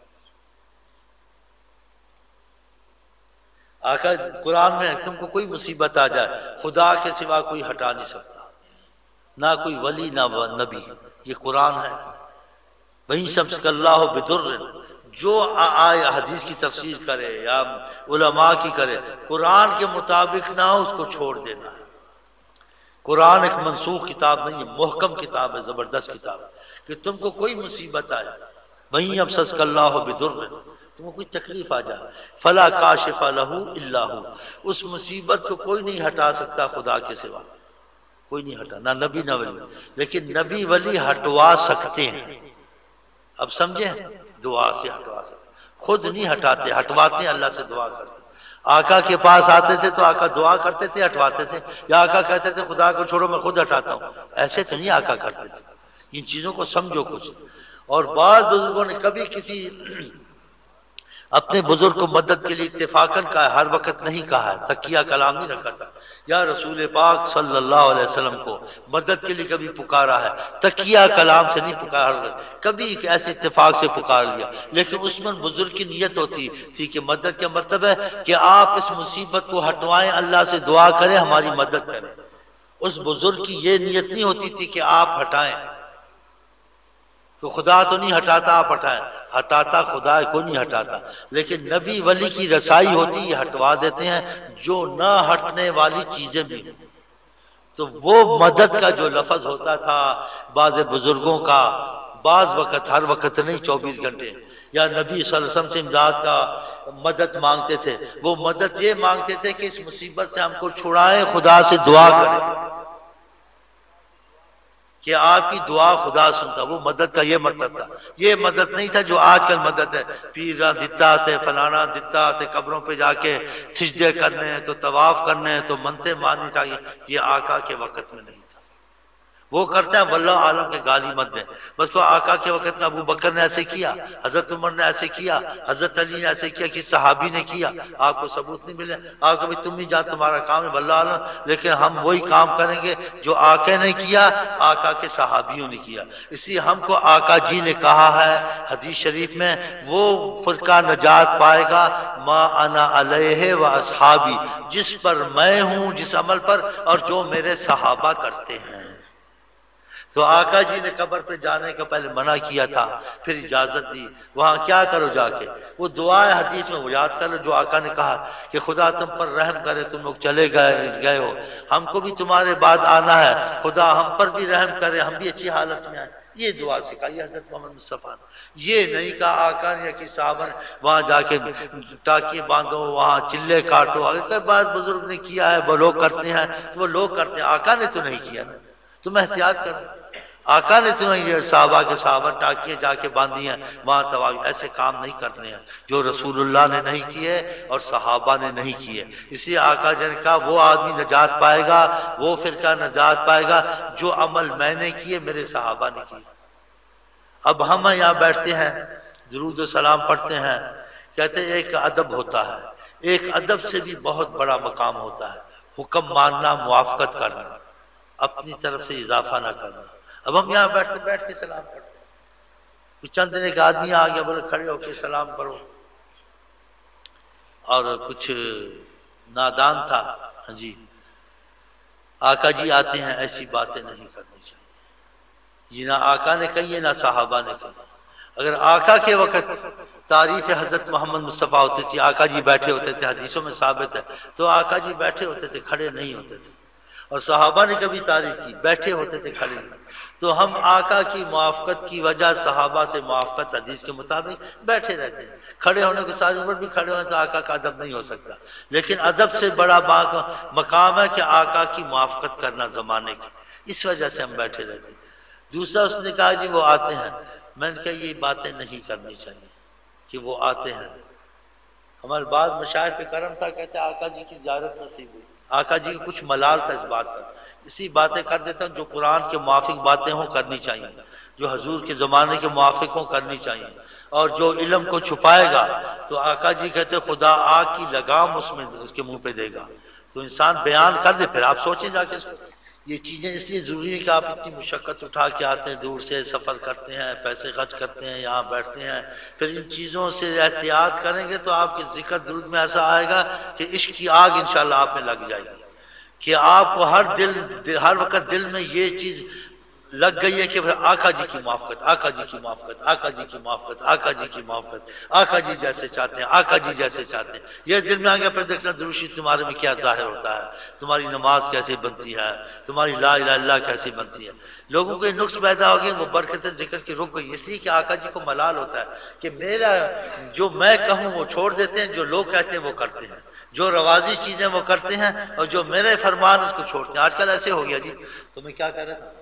آقا قرآن میں تم کو کوئی مصیبت آ جائے، خدا کے سوا کوئی ہٹا نہیں سکتا، نہ کوئی ولی نہ نبی، یہ قرآن ہے۔ وہیں سمسک اللہ بدر، جو آئے حدیث کی تفسیر کرے یا علماء کی کرے، قرآن کے مطابق نہ ہو اس کو چھوڑ دینا ہے۔ قرآن ایک منسوخ کتاب نہیں ہے، محکم کتاب ہے، زبردست کتاب ہے، کہ تم کو کوئی مصیبت آئے، وہیں امسسک اللہ بدر، تم کو کوئی تکلیف آ جائے، فلا کاشف لہ الا ہو، اس مصیبت کو کوئی نہیں ہٹا سکتا خدا کے سوا، کوئی نہیں ہٹا، نہ نبی نہ ولی، لیکن نبی ولی ہٹوا سکتے ہیں۔ اب سمجھیں، دعا سے ہٹوا سکتے، خود نہیں ہٹاتے، ہٹواتے ہیں، اللہ سے دعا کرتے۔ آقا کے پاس آتے تھے تو آقا دعا کرتے تھے، ہٹواتے تھے، یا آقا کہتے تھے خدا کو چھوڑو میں خود ہٹاتا ہوں، ایسے تو نہیں آقا کرتے تھے۔ ان چیزوں کو سمجھو کچھ۔ اور بعض بزرگوں نے کبھی کسی اپنے بزرگ کو مدد کے لیے اتفاقاً کہا ہے، ہر وقت نہیں کہا ہے، تقیہ کلام نہیں رکھا تھا۔ یا رسول پاک صلی اللہ علیہ وسلم کو مدد کے لیے کبھی پکارا ہے، تقیہ کلام سے نہیں پکارا، کبھی ایک ایسے اتفاق سے پکار لیا، لیکن اس میں بزرگ کی نیت ہوتی تھی کہ مدد کا مطلب ہے کہ آپ اس مصیبت کو ہٹوائیں، اللہ سے دعا کریں ہماری مدد کریں۔ اس بزرگ کی یہ نیت نہیں ہوتی تھی کہ آپ ہٹائیں، تو خدا تو نہیں ہٹاتا، آپ ہٹائیں، ہٹاتا خدا کو نہیں ہٹاتا، لیکن نبی ولی کی رسائی ہوتی، یہ ہٹوا دیتے ہیں جو نہ ہٹنے والی چیزیں بھی ہیں۔ تو وہ مدد کا جو لفظ ہوتا تھا بعض بزرگوں کا، بعض وقت، ہر وقت نہیں، 24 گھنٹے، یا نبی صلی اللہ علیہ وسلم سے امداد کا مدد مانگتے تھے، وہ مدد یہ مانگتے تھے کہ اس مصیبت سے ہم کو چھڑائیں، خدا سے دعا کریں کہ آپ کی دعا خدا سنتا، وہ مدد کا یہ مطلب تھا۔ یہ مدد نہیں تھا جو آج کل مدد ہے، پیرا دتا آتے، فلانا دتا آتے، قبروں پہ جا کے سجدے کرنے ہیں، تو طواف کرنے ہیں، تو منتیں ماننی چاہیے، یہ آقا کے وقت میں نہیں تھا۔ وہ کرتے ہیں واللہ عالم کے گالی مت دیں، بس کو آقا کے وقت میں ابو بکر نے ایسے کیا، حضرت عمر نے ایسے کیا، حضرت علی نے ایسے کیا، کس صحابی نے کیا، آپ کو ثبوت نہیں ملے، آپ کو بھی تم ہی جان تمہارا کام ہے واللہ عالم، لیکن ہم وہی کام کریں گے جو آقا نے کیا، آقا کے صحابیوں نے کیا۔ اس لیے ہم کو آقا جی نے کہا ہے حدیث شریف میں، وہ فرقہ نجات پائے گا ما انا علیہ و اصحابی، جس پر میں ہوں، جس عمل پر، اور جو میرے صحابہ کرتے ہیں۔ تو آقا جی نے قبر پہ جانے کا پہلے منع کیا تھا، پھر اجازت دی، وہاں کیا کرو جا کے، وہ دعائے حدیث میں وہ یاد کر لو جو آقا نے کہا کہ خدا تم پر رحم کرے، تم لوگ چلے گئے ہو، ہم کو بھی تمہارے بعد آنا ہے، خدا ہم پر بھی رحم کرے، ہم بھی اچھی حالت میں آئیں۔ یہ دعا سکھائی حضرت محمد مصطفیٰ نے، یہ نہیں کہا آقا نے کہ صحابہ نے وہاں جا کے ٹاکی باندھو، وہاں چلے کاٹو، اگر بعض بزرگ نے کیا ہے، وہ لوگ کرتے ہیں، تو وہ لوگ کرتے ہیں، آقا نے تو نہیں کیا نا، تم احتیاط کر، آقا نے تمہیں یہ صحابہ ٹاکیاں جا کے باندھی ہیں، وہاں تواوی، ایسے کام نہیں کرنے ہیں جو رسول اللہ نے نہیں کیے اور صحابہ نے نہیں کیے۔ اسی آقا جی نے کہا وہ آدمی نجات پائے گا، وہ فرقہ نجات پائے گا جو عمل میں نے کیے، میرے صحابہ نے کیے۔ اب ہم یہاں بیٹھتے ہیں، درود و سلام پڑھتے ہیں، کہتے ہیں ایک ادب ہوتا ہے، ایک ادب سے بھی بہت بڑا مقام ہوتا ہے، حکم ماننا، موافقت کرنا، اپنی طرف سے اضافہ نہ کرنا۔ اب ہم یہاں بیٹھ کے سلام پڑھتے ہیں، چند دن ایک آدمی آ گیا، بولے کھڑے ہو کے سلام پڑھو، اور کچھ نادان تھا، ہاں جی آقا جی آتے ہیں، ایسی باتیں نہیں کرنی چاہیے، یہ نہ آقا نے کہی ہے نہ صحابہ نے کہی۔ اگر آقا کے وقت تعریف حضرت محمد مصطفیٰ ہوتی تھی، آقا جی بیٹھے ہوتے تھے، حدیثوں میں ثابت ہے، تو آقا جی بیٹھے ہوتے تھے، کھڑے نہیں ہوتے تھے، اور صحابہ نے کبھی تعریف کی، بیٹھے ہوتے تھے، کھڑے نہیں۔ تو ہم آقا کی موافقت کی وجہ صحابہ سے موافقت حدیث کے مطابق بیٹھے رہتے ہیں. کھڑے ہونے کے ساری عمر بھی کھڑے ہوئے تو آقا کا ادب نہیں ہو سکتا، لیکن ادب سے بڑا مقام ہے کہ آقا کی موافقت کرنا زمانے کی، اس وجہ سے ہم بیٹھے رہتے ہیں. دوسرا اس نے کہا جی وہ آتے ہیں، میں نے کہا یہ باتیں نہیں کرنی چاہیے کہ وہ آتے ہیں. ہمارے بعض مشائخ پہ کرم تھا، کہتے ہیں آقا جی کی زیارت نصیب ہوئی، آقا جی کو کچھ ملال تھا اس بات پر. اسی باتیں کر دیتا ہوں جو قرآن کے موافق باتیں ہوں کرنی چاہیے، جو حضور کے زمانے کے موافق ہوں کرنی چاہیے. اور جو علم کو چھپائے گا تو آقا جی کہتے خدا آگ کی لگام اس میں اس کے منہ پہ دے گا. تو انسان بیان کر دے، پھر آپ سوچیں جا کے. یہ چیزیں اس لیے ضروری ہے کہ آپ اتنی مشقت اٹھا کے آتے ہیں، دور سے سفر کرتے ہیں، پیسے خرچ کرتے ہیں، یہاں بیٹھتے ہیں، پھر ان چیزوں سے احتیاط کریں گے تو آپ کے ذکر درود میں ایسا آئے گا کہ عشق کی آگ انشاءاللہ آپ میں لگ جائے گی، کہ آپ کو ہر وقت دل میں یہ چیز لگ گئی ہے کہ آقا جی کی موافقت، آقا جی کی موافقت، آقا جی کی موافقت، آقا جی کی موافقت، آقا جی جیسے چاہتے ہیں، آقا جی جیسے چاہتے ہیں. یہ دل میں آ گیا، پھر دیکھنا دروشی تمہارے میں کیا ظاہر ہوتا ہے، تمہاری نماز کیسے بنتی ہے، تمہاری لا الہ الا اللہ کیسی بنتی ہے. لوگوں کو یہ نقص پیدا ہو گیا، وہ برکت ذکر کی رک گئی، اس لیے کہ آقا جی کو ملال ہوتا ہے کہ میرا جو میں کہوں وہ چھوڑ دیتے ہیں، جو لوگ کہتے ہیں وہ کرتے ہیں، جو روازی چیزیں وہ کرتے ہیں، اور جو میرے فرمان اس کو چھوڑتے ہیں. آج کل ایسے ہو گیا جی. تو میں کیا کہہ رہا تھا؟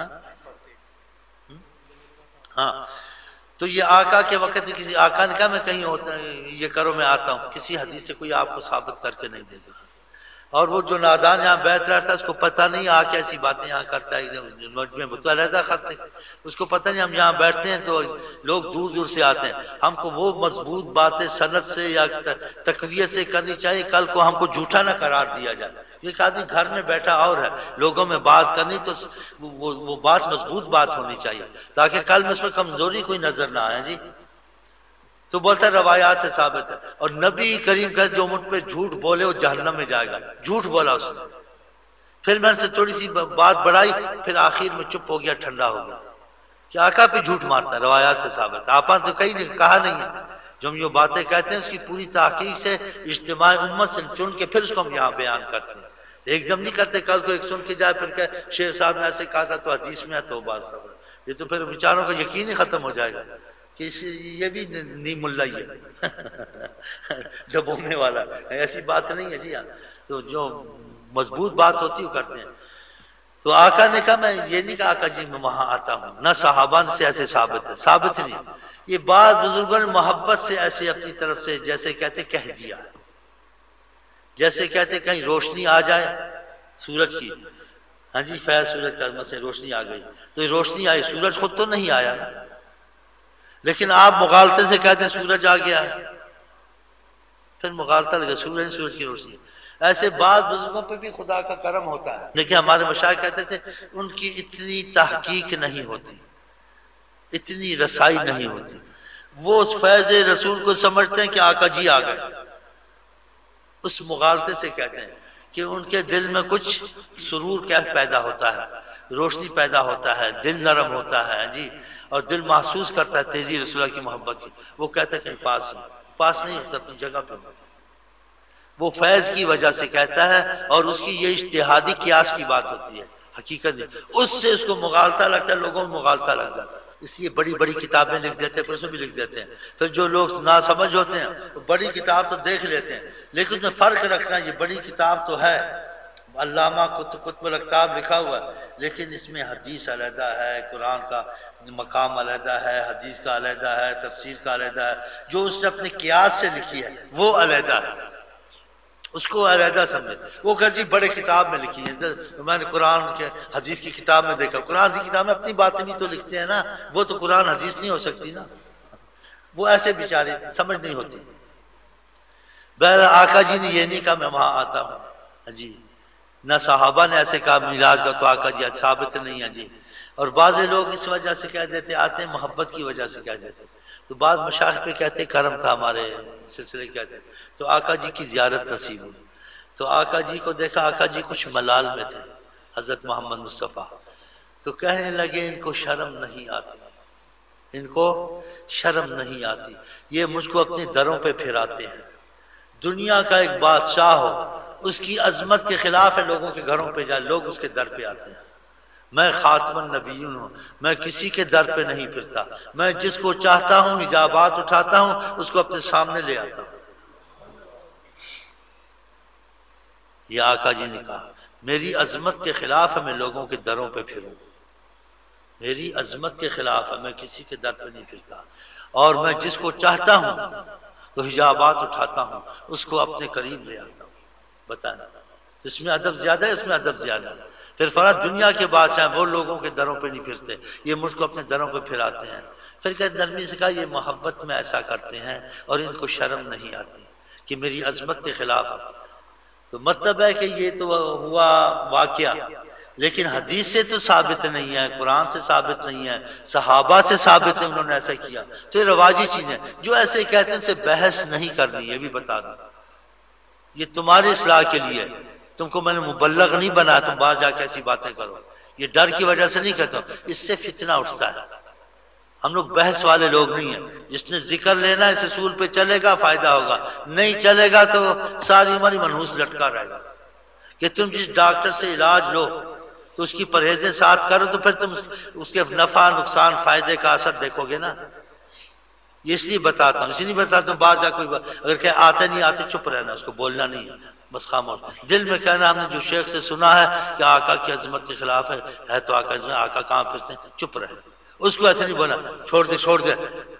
ہاں، تو یہ آقا کے وقت کسی آقا نے کہا میں کہیں ہوتا یہ کرو میں آتا ہوں، کسی حدیث سے کوئی آپ کو ثابت کر کے نہیں دے گا. اور وہ جو نادان یہاں بیٹھ رہا تھا اس کو پتہ نہیں آ کے ایسی باتیں یہاں کرتا ہے، مجمع بتوا رہتا خط اس کو پتہ نہیں ہم یہاں بیٹھتے ہیں تو لوگ دور دور سے آتے ہیں. ہم کو وہ مضبوط باتیں سند سے یا تقویت سے کرنی چاہیے، کل کو ہم کو جھوٹا نہ قرار دیا جائے. ایک آدمی گھر میں بیٹھا اور ہے، لوگوں میں بات کرنی تو وہ بات مضبوط بات ہونی چاہیے تاکہ کل میں اس میں کمزوری کوئی نظر نہ آئے. جی تو بولتا ہے روایات سے ثابت ہے، اور نبی کریم کا جو مجھ پہ جھوٹ بولے وہ جہنم میں جائے گا. جھوٹ بولا اس نے. پھر میں نے تھوڑی سی بات بڑھائی، پھر آخر میں چپ ہو گیا، ٹھنڈا ہو گیا کہ آقا پہ جھوٹ مارتا ہے، روایات سے ثابت ہے. آپ نے تو کہیں نہیں کہا نہیں ہے. جو ہم یہ باتیں کہتے ہیں اس کی پوری تحقیق سے اجتماع امت سے چن کے پھر اس کو ہم یہاں بیان کرتے ہیں. ایک دم نہیں کرتے کل کو ایک سن کے جائے پھر کہ شیخ صاحب نے ایسے کہا تھا تو حدیث میں ہے تو بات صبر. یہ تو پھر بیچاروں کا یقین ہی ختم ہو جائے گا کہ یہ بھی نیم ملا ہی ہے ڈبونے والا. ایسی بات نہیں ہے جی. تو جو مضبوط بات ہوتی وہ کرتے ہیں. تو آقا نے کہا میں یہ نہیں کہا آقا جی میں وہاں آتا ہوں، نہ صحابہ سے ایسے ثابت ہے، ثابت نہیں. یہ بعض بزرگوں نے محبت سے ایسے اپنی طرف سے جیسے کہتے کہہ دیا، جیسے کہتے کہیں روشنی آ جائے سورج کی، ہاں جی فیض سورج کا سے روشنی آ گئی تو یہ روشنی آئی، سورج خود تو نہیں آیا نا، لیکن آپ مغالطے سے کہتے ہیں سورج آ گیا ہے، پھر مغالطہ لگا سورج کی روشنی. ایسے بعض بزرگوں پہ بھی خدا کا کرم ہوتا ہے، لیکن ہمارے مشائخ کہتے تھے ان کی اتنی تحقیق نہیں ہوتی، اتنی رسائی نہیں ہوتی. وہ اس فیض رسول کو سمجھتے ہیں کہ آقا جی آ گئے، اس مغالطے سے کہتے ہیں کہ ان کے دل میں کچھ سرور کیف پیدا ہوتا ہے، روشنی پیدا ہوتا ہے، دل نرم ہوتا ہے جی، اور دل محسوس کرتا ہے تیزی رسول اللہ کی محبت کی. وہ کہتے ہیں کہ پاس نہیں ہوتا اپنی جگہ پہ. وہ فیض کی وجہ سے کہتا ہے، اور اس کی یہ اجتہادی قیاس کی بات ہوتی ہے، حقیقت اس سے اس کو مغالطہ لگتا ہے، لوگوں کو مغالطہ لگ جاتا ہے. اس لیے بڑی بڑی کتابیں لکھ دیتے ہیں، پھر اس میں بھی لکھ دیتے ہیں. پھر جو لوگ ناسمجھ ہوتے ہیں وہ بڑی کتاب تو دیکھ لیتے ہیں، لیکن اس میں فرق رکھنا، یہ بڑی کتاب تو ہے، علامہ قطب الاقطاب لکھا ہوا ہے، لیکن اس میں حدیث علیحدہ ہے، قرآن کا مقام علیحدہ ہے، حدیث کا علیحدہ ہے، تفسیر کا علیحدہ ہے. جو اس نے اپنے قیاس سے لکھی ہے وہ علیحدہ ہے، اس کو علیحدہ سمجھے. وہ کہ جی بڑے کتاب میں لکھی ہے، میں نے قرآن کے حدیث کی کتاب میں دیکھا. قرآن کی کتاب میں اپنی باتیں بھی تو لکھتے ہیں نا، وہ تو قرآن حدیث نہیں ہو سکتی نا. وہ ایسے بیچارے سمجھ نہیں ہوتی. بہر آقا جی نے یہ نہیں کہا میں وہاں آتا ہوں جی، نہ صحابہ نے ایسے کہا میراج کا تو آقا جی ثابت نہیں ہے جی. اور بعض لوگ اس وجہ سے کہہ دیتے آتے ہیں محبت کی وجہ سے کہہ دیتے. تو بعض مشائخ پہ کہتے کرم تھا ہمارے سلسلے کہتے تو آقا جی کی زیارت نصیب ہوئی. تو آقا جی کو دیکھا، آقا جی کچھ ملال میں تھے حضرت محمد مصطفیٰ. تو کہنے لگے ان کو شرم نہیں آتی، ان کو شرم نہیں آتی، یہ مجھ کو اپنے دروں پہ پھراتے ہیں. دنیا کا ایک بادشاہ ہو، اس کی عظمت کے خلاف ہے لوگوں کے گھروں پہ جائے، لوگ اس کے در پہ آتے ہیں. میں خاتم النبیین ہوں، میں کسی کے در پہ نہیں پھرتا، میں جس کو چاہتا ہوں حجابات اٹھاتا ہوں، اس کو اپنے سامنے لے آتا ہوں۔ یہ آقا جی نے کہا میری عظمت کے خلاف ہے میں لوگوں کے دروں پہ پھروں، میری عظمت کے خلاف ہے میں کسی کے در پہ نہیں پھرتا، اور میں جس کو چاہتا ہوں تو حجابات اٹھاتا ہوں، اس کو اپنے قریب لے آتا ہوں۔ بتائیں اس میں ادب زیادہ ہے، اس میں ادب زیادہ ہے۔ پھر فرات دنیا کے بادشاہ وہ لوگوں کے دروں پہ نہیں پھرتے، یہ مجھ کو اپنے دروں پہ پھراتے ہیں۔ پھر کہ نرمی سے کہا یہ محبت میں ایسا کرتے ہیں اور ان کو شرم نہیں آتی کہ میری عظمت کے خلاف ہے۔ تو مطلب ہے کہ یہ تو ہوا واقعہ، لیکن حدیث سے تو ثابت نہیں ہے، قرآن سے ثابت نہیں ہے، صحابہ سے ثابت ہے انہوں نے ایسا کیا۔ تو یہ رواجی چیزیں جو ایسے کہتے ہیں ان سے بحث نہیں کرنی، یہ بھی بتا دوں، یہ تمہاری اصلاح کے لیے، تم کو میں نے مبلغ نہیں بنایا تم باہر جا کے ایسی باتیں کرو، یہ ڈر کی وجہ سے نہیں کہتا ہوں، اس سے فتنہ اٹھتا ہے۔ ہم لوگ بحث والے لوگ نہیں ہیں، جس نے ذکر لینا اس اصول پہ چلے گا فائدہ ہوگا، نہیں چلے گا تو ساری عمر منحوس لٹکا رہے گا۔ کہ تم جس ڈاکٹر سے علاج لو تو اس کی پرہیزیں ساتھ کرو تو پھر تم اس کے نفع نقصان فائدے کا اثر دیکھو گے نا۔ یہ اس لیے بتاتا ہوں، اس لیے بتاتا ہوں باہر جا کوئی اگر کہ آتے نہیں آتے چپ رہنا، اس کو بولنا نہیں ہے، بس خاموش دل میں کہنا ہم نے جو شیخ سے سنا ہے کہ آقا کی عظمت کے خلاف ہے تو آقا کہاں پھرتے ہیں، چپ رہے، اس کو ایسے نہیں بولا چھوڑ دے۔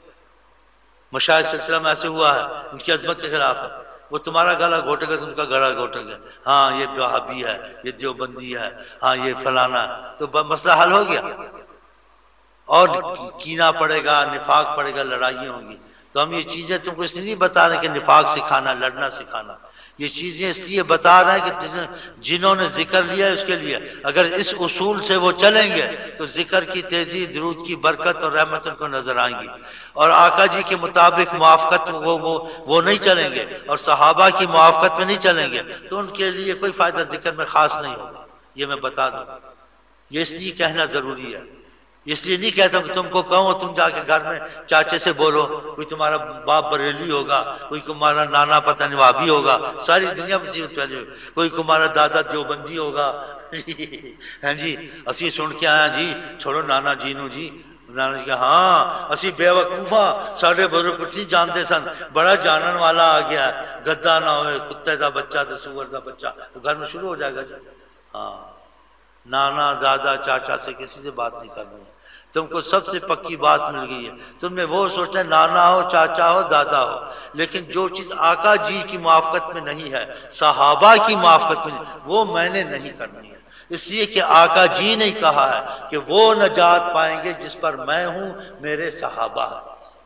مشاہد سلسلہ میں ایسے ہوا ہے، ان کی عظمت کے خلاف ہے، وہ تمہارا گلا گھوٹے گا تو ان کا گلا گھوٹے گا، ہاں یہ وہابی ہے، یہ دیوبندی ہے، ہاں یہ فلانا، تو مسئلہ حل ہو گیا۔ اور کینہ پڑے گا، نفاق پڑے گا، لڑائیاں ہوں گی۔ تو ہم یہ چیزیں تم کو اس لیے نہیں بتا رہے کہ نفاق سکھانا، لڑنا سکھانا، یہ چیزیں اس لیے بتا رہے ہیں کہ جنہوں نے ذکر لیا ہے اس کے لیے اگر اس اصول سے وہ چلیں گے تو ذکر کی تیزی، درود کی برکت اور رحمت ان کو نظر آئیں گی، اور آقا جی کے مطابق موافقت وہ نہیں چلیں گے اور صحابہ کی موافقت میں نہیں چلیں گے تو ان کے لیے کوئی فائدہ ذکر میں خاص نہیں ہوگا، یہ میں بتا دوں۔ یہ اس لیے کہنا ضروری ہے، اس لیے نہیں کہتا ہوں کہ تم کو کہوں تم جا کے گھر میں چاچے سے بولو، کوئی تمہارا باپ بریلوی ہوگا، کوئی تمہارا نانا پتہ نہیں وہابی ہوگا، ساری دنیا مصیبت پھیلی ہوئی، کوئی تمہارا دادا دیوبندی ہوگا ہاں جی اسی سن کے آیا جی چھوڑو نانا جی نو جی، نانا جی کہا ہاں اسی بے وقوفا ساڑھے بزرگ کچھ نہیں جانتے سن، بڑا جانن والا آ گیا ہے، گدا نہ ہوئے کتے دا بچہ تو سور دا بچہ، تو گھر میں شروع ہو جائے گا جی۔ ہاں نانا دادا چاچا سے کسی سے بات نہیں کرنی ہے، تم کو سب سے پکی بات مل گئی ہے، تم نے وہ سوچنا نانا ہو چاچا ہو دادا ہو، لیکن جو چیز آقا جی کی موافقت میں نہیں ہے، صحابہ کی موافقت میں نہیں، وہ میں نے نہیں کرنی ہے، اس لیے کہ آقا جی نے کہا ہے کہ وہ نجات پائیں گے جس پر میں ہوں، میرے صحابہ ہیں۔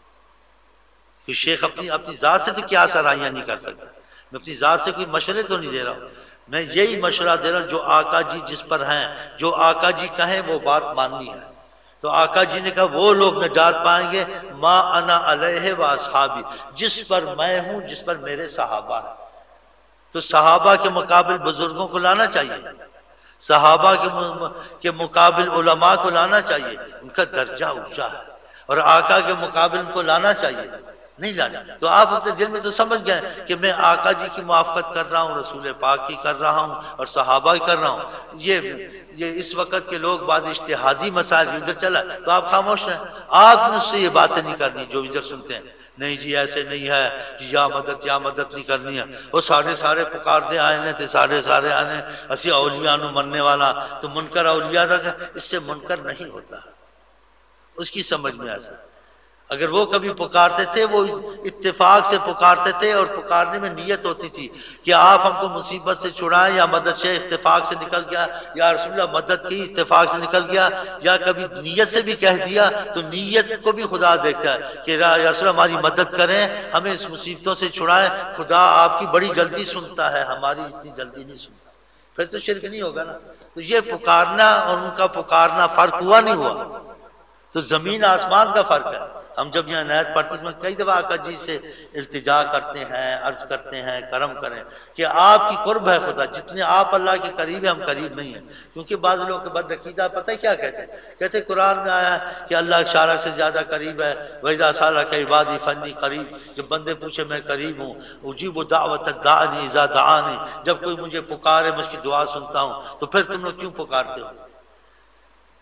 کہ شیخ اپنی ذات سے تو کیا سرائیاں نہیں کر سکتا، میں اپنی ذات سے کوئی مشورے تو نہیں دے رہا ہوں، میں یہی مشورہ دے رہا ہوں جو آقا جی جس پر ہیں، جو آقا جی کہیں وہ بات ماننی ہے۔ تو آقا جی نے کہا وہ لوگ نجات پائیں گے ما انا علیہ و اصحابی، جس پر میں ہوں، جس پر میرے صحابہ ہیں۔ تو صحابہ کے مقابل بزرگوں کو لانا چاہیے، صحابہ کے مقابل علماء کو لانا چاہیے، ان کا درجہ اونچا ہے، اور آقا کے مقابل ان کو لانا چاہیے، نہیں لانا۔ تو آپ اپنے دل میں تو سمجھ گئے کہ میں آقا جی کی موافقت کر رہا ہوں، رسول پاک کی کر رہا ہوں اور صحابہ کی کر رہا ہوں۔ یہ اس وقت کے لوگ بعد اجتہادی مسائل ادھر چلا تو آپ خاموش رہیں، آپ نے اس سے یہ باتیں نہیں کرنی جو ادھر سنتے ہیں، نہیں جی ایسے نہیں ہے جی، یا مدد نہیں کرنی ہے، وہ سارے پکار دے آئے نے تھے، سارے آنے اسی اولیاء نو مننے والا، تو منکر اولیاء تک اس سے منکر نہیں ہوتا، اس کی سمجھ میں ایسا۔ اگر وہ کبھی پکارتے تھے وہ اتفاق سے پکارتے تھے، اور پکارنے میں نیت ہوتی تھی کہ آپ ہم کو مصیبت سے چھڑائیں، یا مدد سے اتفاق سے نکل گیا، یا رسول اللہ مدد کی اتفاق سے نکل گیا، یا کبھی نیت سے بھی کہہ دیا تو نیت کو بھی خدا دیکھتا ہے کہ یا رسول اللہ ہماری مدد کریں، ہمیں اس مصیبتوں سے چھڑائیں، خدا آپ کی بڑی جلدی سنتا ہے، ہماری اتنی جلدی نہیں سنتا، پھر تو شرک نہیں ہوگا نا۔ تو یہ پکارنا اور ان کا پکارنا فرق ہوا نہیں ہوا، تو زمین آسمان کا فرق ہے۔ ہم جب یہاں عنایت پڑھتے ہیں کئی دفعہ آقا جی سے التجا کرتے ہیں، عرض کرتے ہیں کرم کریں کہ آپ کی قرب ہے خدا، جتنے آپ اللہ کے قریب ہیں ہم قریب نہیں ہیں، کیونکہ بعض لوگ کے بد عقیدہ پتہ ہے کیا کہتے ہیں، کہتے ہیں قرآن میں آیا ہے کہ اللہ شارع سے زیادہ قریب ہے، وَإِذَا سَأَلَكَ عِبَادِي فَإِنِّي قریب، جب بندے پوچھے میں قریب ہوں، اجیب دعوت الداعی اذا دعانی، جب کوئی مجھے پکارے میں اس کی دعا سنتا ہوں، تو پھر تم لوگ کیوں پکارتے ہو؟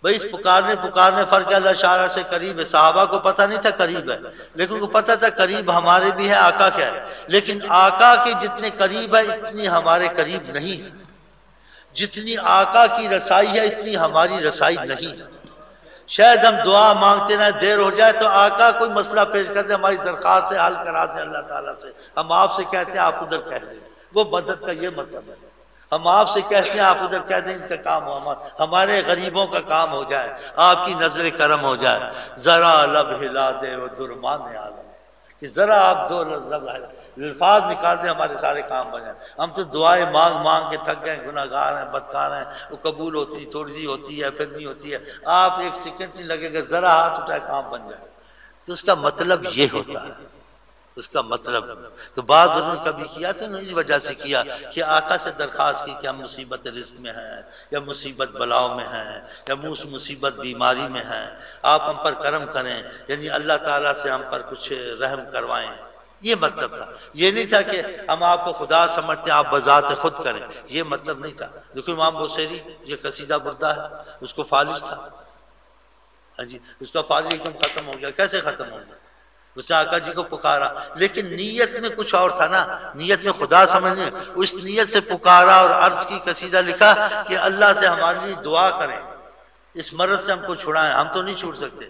بھئی اس پکارنے فرق ہے، اللہ شارع سے قریب ہے. صحابہ کو پتہ نہیں تھا قریب ہے، لیکن کو پتہ تھا قریب ہمارے بھی ہے، آقا کیا ہے. لیکن آقا کے جتنے قریب ہے اتنی ہمارے قریب نہیں ہے. جتنی آقا کی رسائی ہے اتنی ہماری رسائی نہیں ہے. شاید ہم دعا مانگتے رہیں، دیر ہو جائے تو آقا کوئی مسئلہ پیش کر دیں، ہماری درخواست سے حل کرا دیں اللہ تعالیٰ سے. ہم آپ سے کہتے ہیں، آپ ادھر کہہ دیں. وہ مدد کا یہ مطلب ہے. ہم آپ سے کہتے ہیں، آپ ادھر کہہ دیں ان کا کام ہو، ہمارے غریبوں کا کام ہو جائے، آپ کی نظر کرم ہو جائے. ذرا لب ہلا دے وہ درمان عالم، کہ ذرا آپ دو الفاظ نکال دیں ہمارے سارے کام بن جائیں. ہم تو دعائیں مانگ مانگ کے تھک گئے، گناہ گار ہیں، بدکار ہیں. وہ قبول ہوتی تھوڑی سی ہوتی ہے، پھر نہیں ہوتی ہے. آپ ایک سیکنڈ نہیں لگے گا، ذرا ہاتھ اٹھائے کام بن جائے. تو اس کا مطلب یہ ہوتا ہے، اس کا مطلب. تو بعض انہوں نے کبھی کیا تو انہوں نے اس وجہ سے کیا کہ آقا سے درخواست کی کہ ہم مصیبت رزق میں ہیں، یا مصیبت بلاؤ میں ہیں، یا مصیبت بیماری میں ہیں، آپ ہم پر کرم کریں، یعنی اللہ تعالیٰ سے ہم پر کچھ رحم کروائیں. یہ مطلب تھا. یہ نہیں تھا کہ ہم آپ کو خدا سمجھتے ہیں آپ بذات خود کریں، یہ مطلب نہیں تھا. دیکھو امام بوصیری یہ قصیدہ بردہ ہے، اس کو فالج تھا. ہاں جی، اس کا فالج ایک دم ختم ہو گیا. کیسے ختم ہو گیا؟ اس نے آقا جی کو پکارا، لیکن نیت میں کچھ اور تھا نا. نیت میں خدا سمجھنے، اس نیت سے پکارا اور عرض کی قصیدہ لکھا کہ اللہ سے ہمارے لیے دعا کریں، اس مرض سے ہم کو چھڑائیں، ہم تو نہیں چھوڑ سکتے.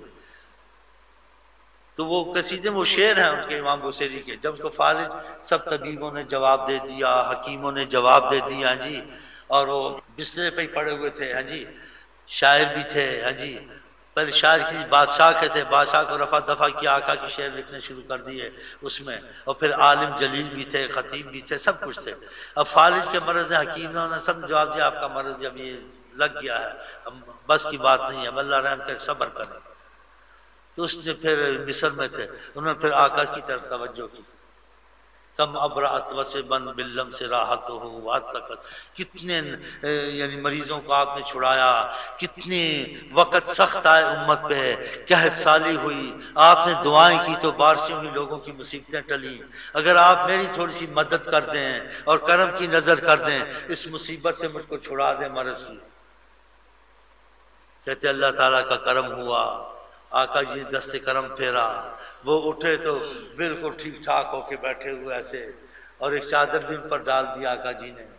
تو وہ قصیدے وہ شعر ہیں ان کے امام بوصیری کے. جب اس کو فالج، سب طبیبوں نے جواب دے دیا، حکیموں نے جواب دے دیا. ہاں جی، اور وہ بسترے پہ ہی پڑے ہوئے تھے. ہاں جی، شاعر بھی تھے. ہاں جی، پہلے شاعر کسی بادشاہ کے تھے، بادشاہ کو رفع دفع کیا، آقا کی شعر لکھنے شروع کر دیے اس میں. اور پھر عالم جلیل بھی تھے، خطیب بھی تھے، سب کچھ تھے. اب فالج کے مرض نے، حکیموں نے سب جواب دیا، آپ کا مرض جب یہ لگ گیا ہے، اب بس کی بات نہیں ہے، اب اللہ رحم کرے، صبر کریں. تو اس نے پھر مصر میں تھے، انہوں نے پھر آقا کی طرف توجہ کی. کم ابرأت وصبن باللم سے راحت ہو واتقت، کتنے یعنی مریضوں کو آپ نے چھڑایا، کتنے وقت سخت آئے امت پہ، قحط سالی ہوئی، آپ نے دعائیں کی تو بارشیں ہوئی، لوگوں کی مصیبتیں ٹلیں. اگر آپ میری تھوڑی سی مدد کر دیں اور کرم کی نظر کر دیں، اس مصیبت سے مجھ کو چھڑا دیں مرض کی. کہتے اللہ تعالیٰ کا کرم ہوا، آقا جی نے دست کرم پھیرا، وہ اٹھے تو بالکل ٹھیک ٹھاک ہو کے بیٹھے ہوئے ایسے، اور ایک چادر بھی ان پر ڈال دیا آقا جی نے.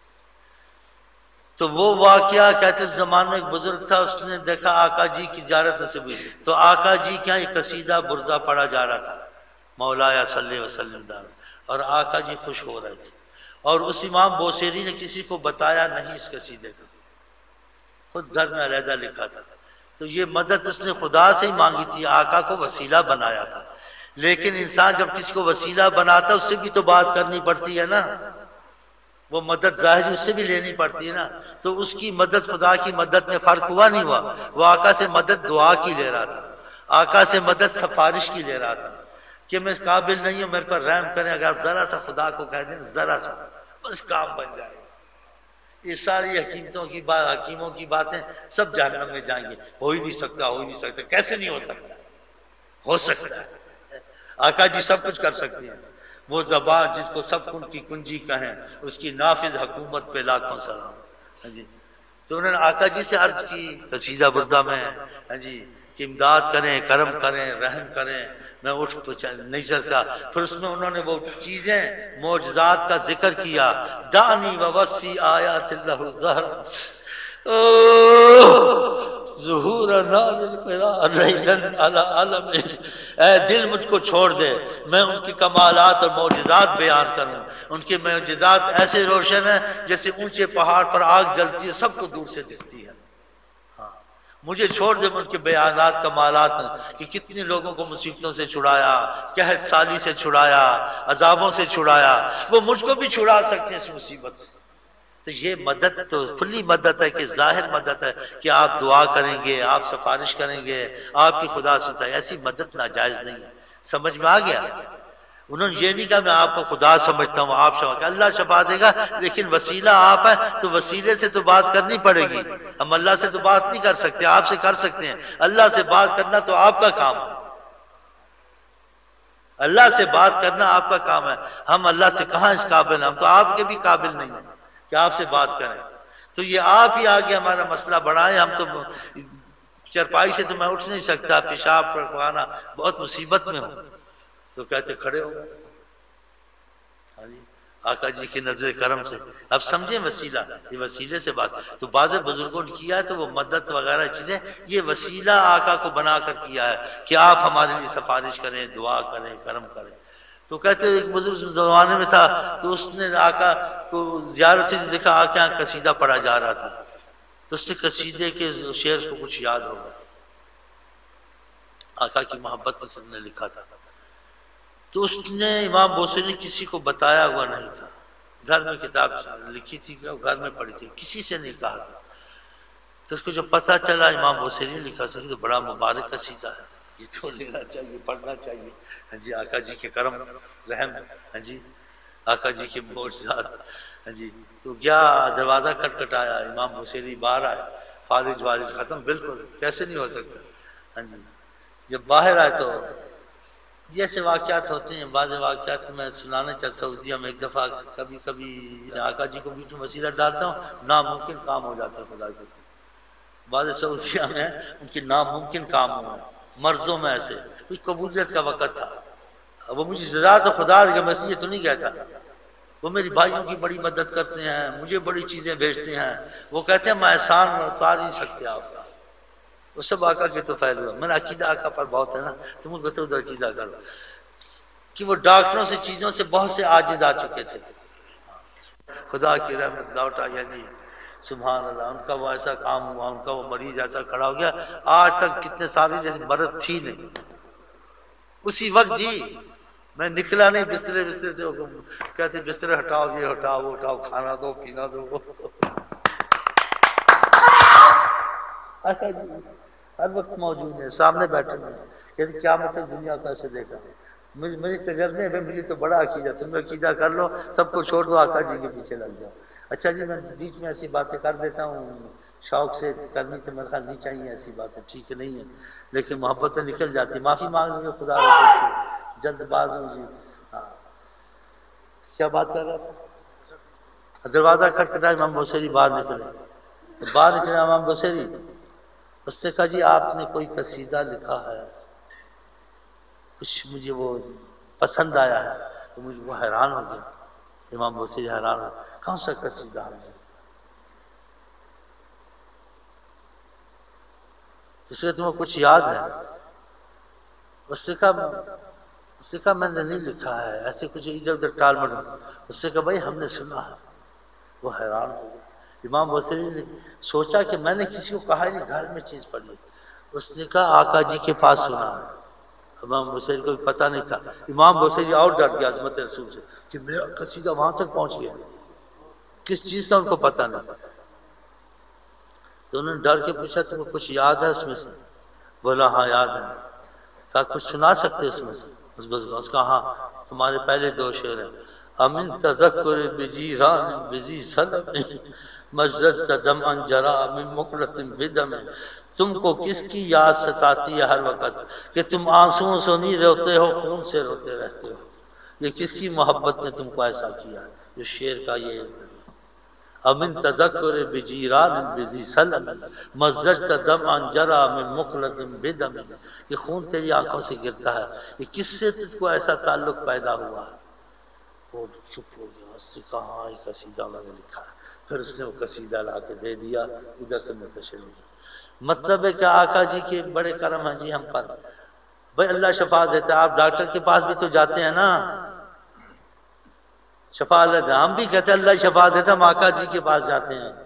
تو وہ واقعہ کہتے زمانے میں ایک بزرگ تھا، اس نے دیکھا آقا جی کی زیارت نصیب ہوئی، تو آقا جی کیا ایک قصیدہ بردہ پڑھا جا رہا تھا، مولایا صلی وسلم دار، اور آقا جی خوش ہو رہے تھے. اور اس امام بوصیری نے کسی کو بتایا نہیں اس قصیدے کو، خود گھر میں علیحدہ لکھا تھا. تو یہ مدد اس نے خدا سے ہی مانگی تھی، آقا کو وسیلہ بنایا تھا. لیکن انسان جب کسی کو وسیلہ بناتا اس سے بھی تو بات کرنی پڑتی ہے نا، وہ مدد ظاہری اس سے بھی لینی پڑتی ہے نا. تو اس کی مدد خدا کی مدد میں فرق ہوا نہیں ہوا. وہ آقا سے مدد دعا کی لے رہا تھا، آقا سے مدد سفارش کی لے رہا تھا کہ میں اس قابل نہیں ہوں، میرے پر رحم کریں. اگر آپ ذرا سا خدا کو کہہ دیں، ذرا سا، بس کام بن جائے. یہ ساری حکیموں کی باتیں سب جہنم میں جائیں گے. ہو ہی نہیں سکتا، ہو ہی نہیں سکتا. کیسے نہیں ہو سکتا؟ ہو سکتا ہے. آقا جی سب کچھ کر سکتے ہیں. وہ زبان جس کو سب کن کی کنجی کہیں، اس کی نافذ حکومت پہ لاکھوں سلام. ہاں جی، تو انہوں نے آقا جی سے عرض کی قصیدہ بردہ میں، ہاں جی، کہ امداد کریں، کرم کریں، رحم کریں. میں اٹھ نہیں سکتا. پھر اس میں انہوں نے وہ چیزیں معجزات کا ذکر کیا. دانی و وصفی آیات اللہ ظہر ظہور نار القرار ریلن علی علم. اے دل مجھ کو چھوڑ دے، میں ان کی کمالات اور معجزات بیان کروں. ان کے معجزات ایسے روشن ہیں جیسے اونچے پہاڑ پر آگ جلتی ہے، سب کو دور سے دکھتی ہے. مجھے چھوڑ دے ان کے بیانات کمالات کہ کتنے لوگوں کو مصیبتوں سے چھڑایا، قحط سالی سے چھڑایا، عذابوں سے چھڑایا. وہ مجھ کو بھی چھڑا سکتے ہیں اس مصیبت سے. تو یہ مدد تو کھلی مدد ہے کہ ظاہر مدد ہے کہ آپ دعا کریں گے، آپ سفارش کریں گے، آپ کی خدا سے. ایسی مدد ناجائز نہیں ہے. سمجھ میں آ گیا؟ انہوں نے یہ نہیں کہا میں آپ کو خدا سمجھتا ہوں، آپ شفا کہ اللہ شفا دے گا، لیکن وسیلہ آپ ہے تو وسیلے سے تو بات کرنی پڑے گی. ہم اللہ سے تو بات نہیں کر سکتے، آپ سے کر سکتے ہیں. اللہ سے بات کرنا تو آپ کا کام ہے، اللہ سے بات کرنا آپ کا کام ہے. ہم اللہ سے کہاں اس قابل ہیں؟ ہم تو آپ کے بھی قابل نہیں ہیں کہ آپ سے بات کریں. تو یہ آپ ہی آگے ہمارا مسئلہ بڑھائیں. ہم تو چرپائی سے تو میں اٹھ نہیں سکتا، پیشاب پڑانا بہت مصیبت میں ہوں، تو کہتے کھڑے ہو گئے۔ ہاں جی، آقا جی کی نظر کرم سے اب سمجھیں وسیلہ، یہ وسیلے سے بات تو بعض بزرگوں نے کیا ہے، تو وہ مدد وغیرہ چیزیں یہ وسیلہ آقا کو بنا کر کیا ہے کہ آپ ہمارے لیے سفارش کریں، دعا کریں، کرم کریں۔ تو کہتے ایک بزرگ زمانے میں تھا، تو اس نے آقا کو زیارت سے دیکھا آقا یہاں قصیدہ پڑھا جا رہا تھا، تو اس سے قصیدے کے شعر کو کچھ یاد ہوگا، آقا کی محبت میں سب نے لکھا تھا۔ تو اس نے امام بوصیری نے کسی کو بتایا ہوا نہیں تھا، گھر میں کتاب لکھی تھی، گھر میں پڑھی تھی، کسی سے نہیں کہا تھا۔ تو اس کو جب پتہ چلا امام بوصیری نے لکھا سکی تو بڑا مبارک قصیدہ ہے، یہ تو لینا چاہیے، پڑھنا چاہیے۔ ہاں جی، آقا جی کے کرم رحم، ہاں جی، آقا جی کے معجزات۔ ہاں جی، تو گیا دروازہ کھٹکھٹایا، امام بوصیری باہر آئے، فارج وارج ختم، بالکل کیسے نہیں ہو سکتا۔ ہاں جی، جب باہر آئے تو جیسے واقعات ہوتے ہیں، بعض واقعات میں سنانا چاہتا، سعودیہ میں ایک دفعہ کبھی کبھی آقا جی کو بیچ میں وسیلہ ڈالتا ہوں، ناممکن کام ہو جاتا ہے خدا کے ساتھ۔ بعض سعودیہ میں ان کے ناممکن کام ہوئے، مرضوں میں ایسے کوئی قبولیت کا وقت تھا، وہ مجھے جزا تو خدا کہ میں اس لیے تو نہیں کہتا، وہ میری بھائیوں کی بڑی مدد کرتے ہیں، مجھے بڑی چیزیں بھیجتے ہیں، وہ کہتے ہیں میں احسان اتار نہیں سکتے آپ کا، وہ سب آقا کے تو فیل ہوا۔ میں نے عقیدہ آقا پر بہت ہے نا، تو مجھے بتاؤ ادھر عقیدہ کرو کہ وہ ڈاکٹروں سے چیزوں سے بہت سے عاجز آ چکے تھے، خدا کی رحمت لوٹا، یعنی سبحان اللہ، ان کا وہ ایسا کام ہوا، ان کا وہ مریض ایسا کھڑا ہو گیا، آج تک کتنے سارے جیسے مرض تھی نہیں، اسی وقت جی میں نکلا نہیں، بسترے سے کہتے بسترے ہٹاؤ، یہ ہٹاؤ، وہ ہٹاؤ، کھانا دو، پینا دو، آقا جی ہر وقت موجود ہے، سامنے بیٹھے ہوئے ہیں، کہتے کیا مطلب دنیا کو ایسے دیکھا، مجھے تجربے میں، مجھے تو بڑا عقیدہ، تم عقیدہ کر لو، سب کو چھوڑ دو، آقا جی کے پیچھے لگ جاؤ۔ اچھا جی، میں بیچ میں ایسی باتیں کر دیتا ہوں، شوق سے کرنی تو میرے خیال نہیں چاہیے ایسی باتیں، ٹھیک نہیں ہے، لیکن محبت تو نکل جاتی، معافی مانگ لیجیے خدا رسول سے، جلد باز ہوں جی۔ ہاں، کیا بات کر رہا تھا؟ دروازہ کھٹکھٹا، امام بوصیری باہر نکلے، باہر نکلے امام بوصیری، اس سے کہا جی آپ نے کوئی قصیدہ لکھا ہے، کچھ مجھے وہ پسند آیا ہے، تو مجھے وہ حیران ہو گیا، امام بوصیری حیران ہو، کون سا قصیدہ ہے؟ اس سے تمہیں کچھ یاد ہے؟ اس سے کہا میں نے نہیں لکھا ہے، ایسے کچھ ادھر ادھر ٹال مٹول، اس سے کہا بھائی ہم نے سنا ہے، وہ حیران ہو گیا۔ امام بوصیری نے سوچا کہ میں نے کسی کو کہا نہیں، گھر میں چیز پڑھی، اس نے کہا آقا جی کے پاس سنا ہے۔ امام بوصیری کو بھی پتہ نہیں تھا، امام بوصیری اور ڈر گیا عظمت رسول سے کہ میرا قصیدہ وہاں تک پہنچ گیا، کس چیز کا ان کو پتہ نہیں۔ تو انہوں نے ڈر کے پوچھا تمہیں کچھ یاد ہے اس میں سے؟ بولا ہاں یاد ہے۔ کہا کچھ سنا سکتے اس میں سے؟ اس کا ہاں، تمہارے پہلے دو شعر ہیں، امن تذکر بجیران بزی سلم مجزت دم انجرا من مقلت بدم، تم کو کس کی یاد ستاتی ہے ہر وقت کہ تم آنسوؤں سے نہیں روتے ہو، خون سے روتے رہتے ہو، یہ کس کی محبت نے تم کو ایسا کیا؟ جو شعر کا یہ امن تذکر بجیران بزی سلم مزجت دم انجرا من مقلت بدم، کہ خون تیری آنکھوں سے گرتا ہے، یہ کس سے تجھ کو ایسا تعلق پیدا ہوا؟ وہ چپ ہو گیا، اس سے کہا ہاں یہ قصیدہ میں نے لکھا ہے، پھر اس نے وہ قصیدہ لا کے دے دیا، ادھر سے منتشر ہو گیا۔ مطلب ہے کہ آقا جی کے بڑے کرم ہیں جی ہم پر، بھائی اللہ شفا دیتا ہے، آپ ڈاکٹر کے پاس بھی تو جاتے ہیں نا، شفا لیتے ہیں، ہم بھی کہتے ہیں اللہ شفا دیتا ہے، ہم آقا جی کے پاس جاتے ہیں۔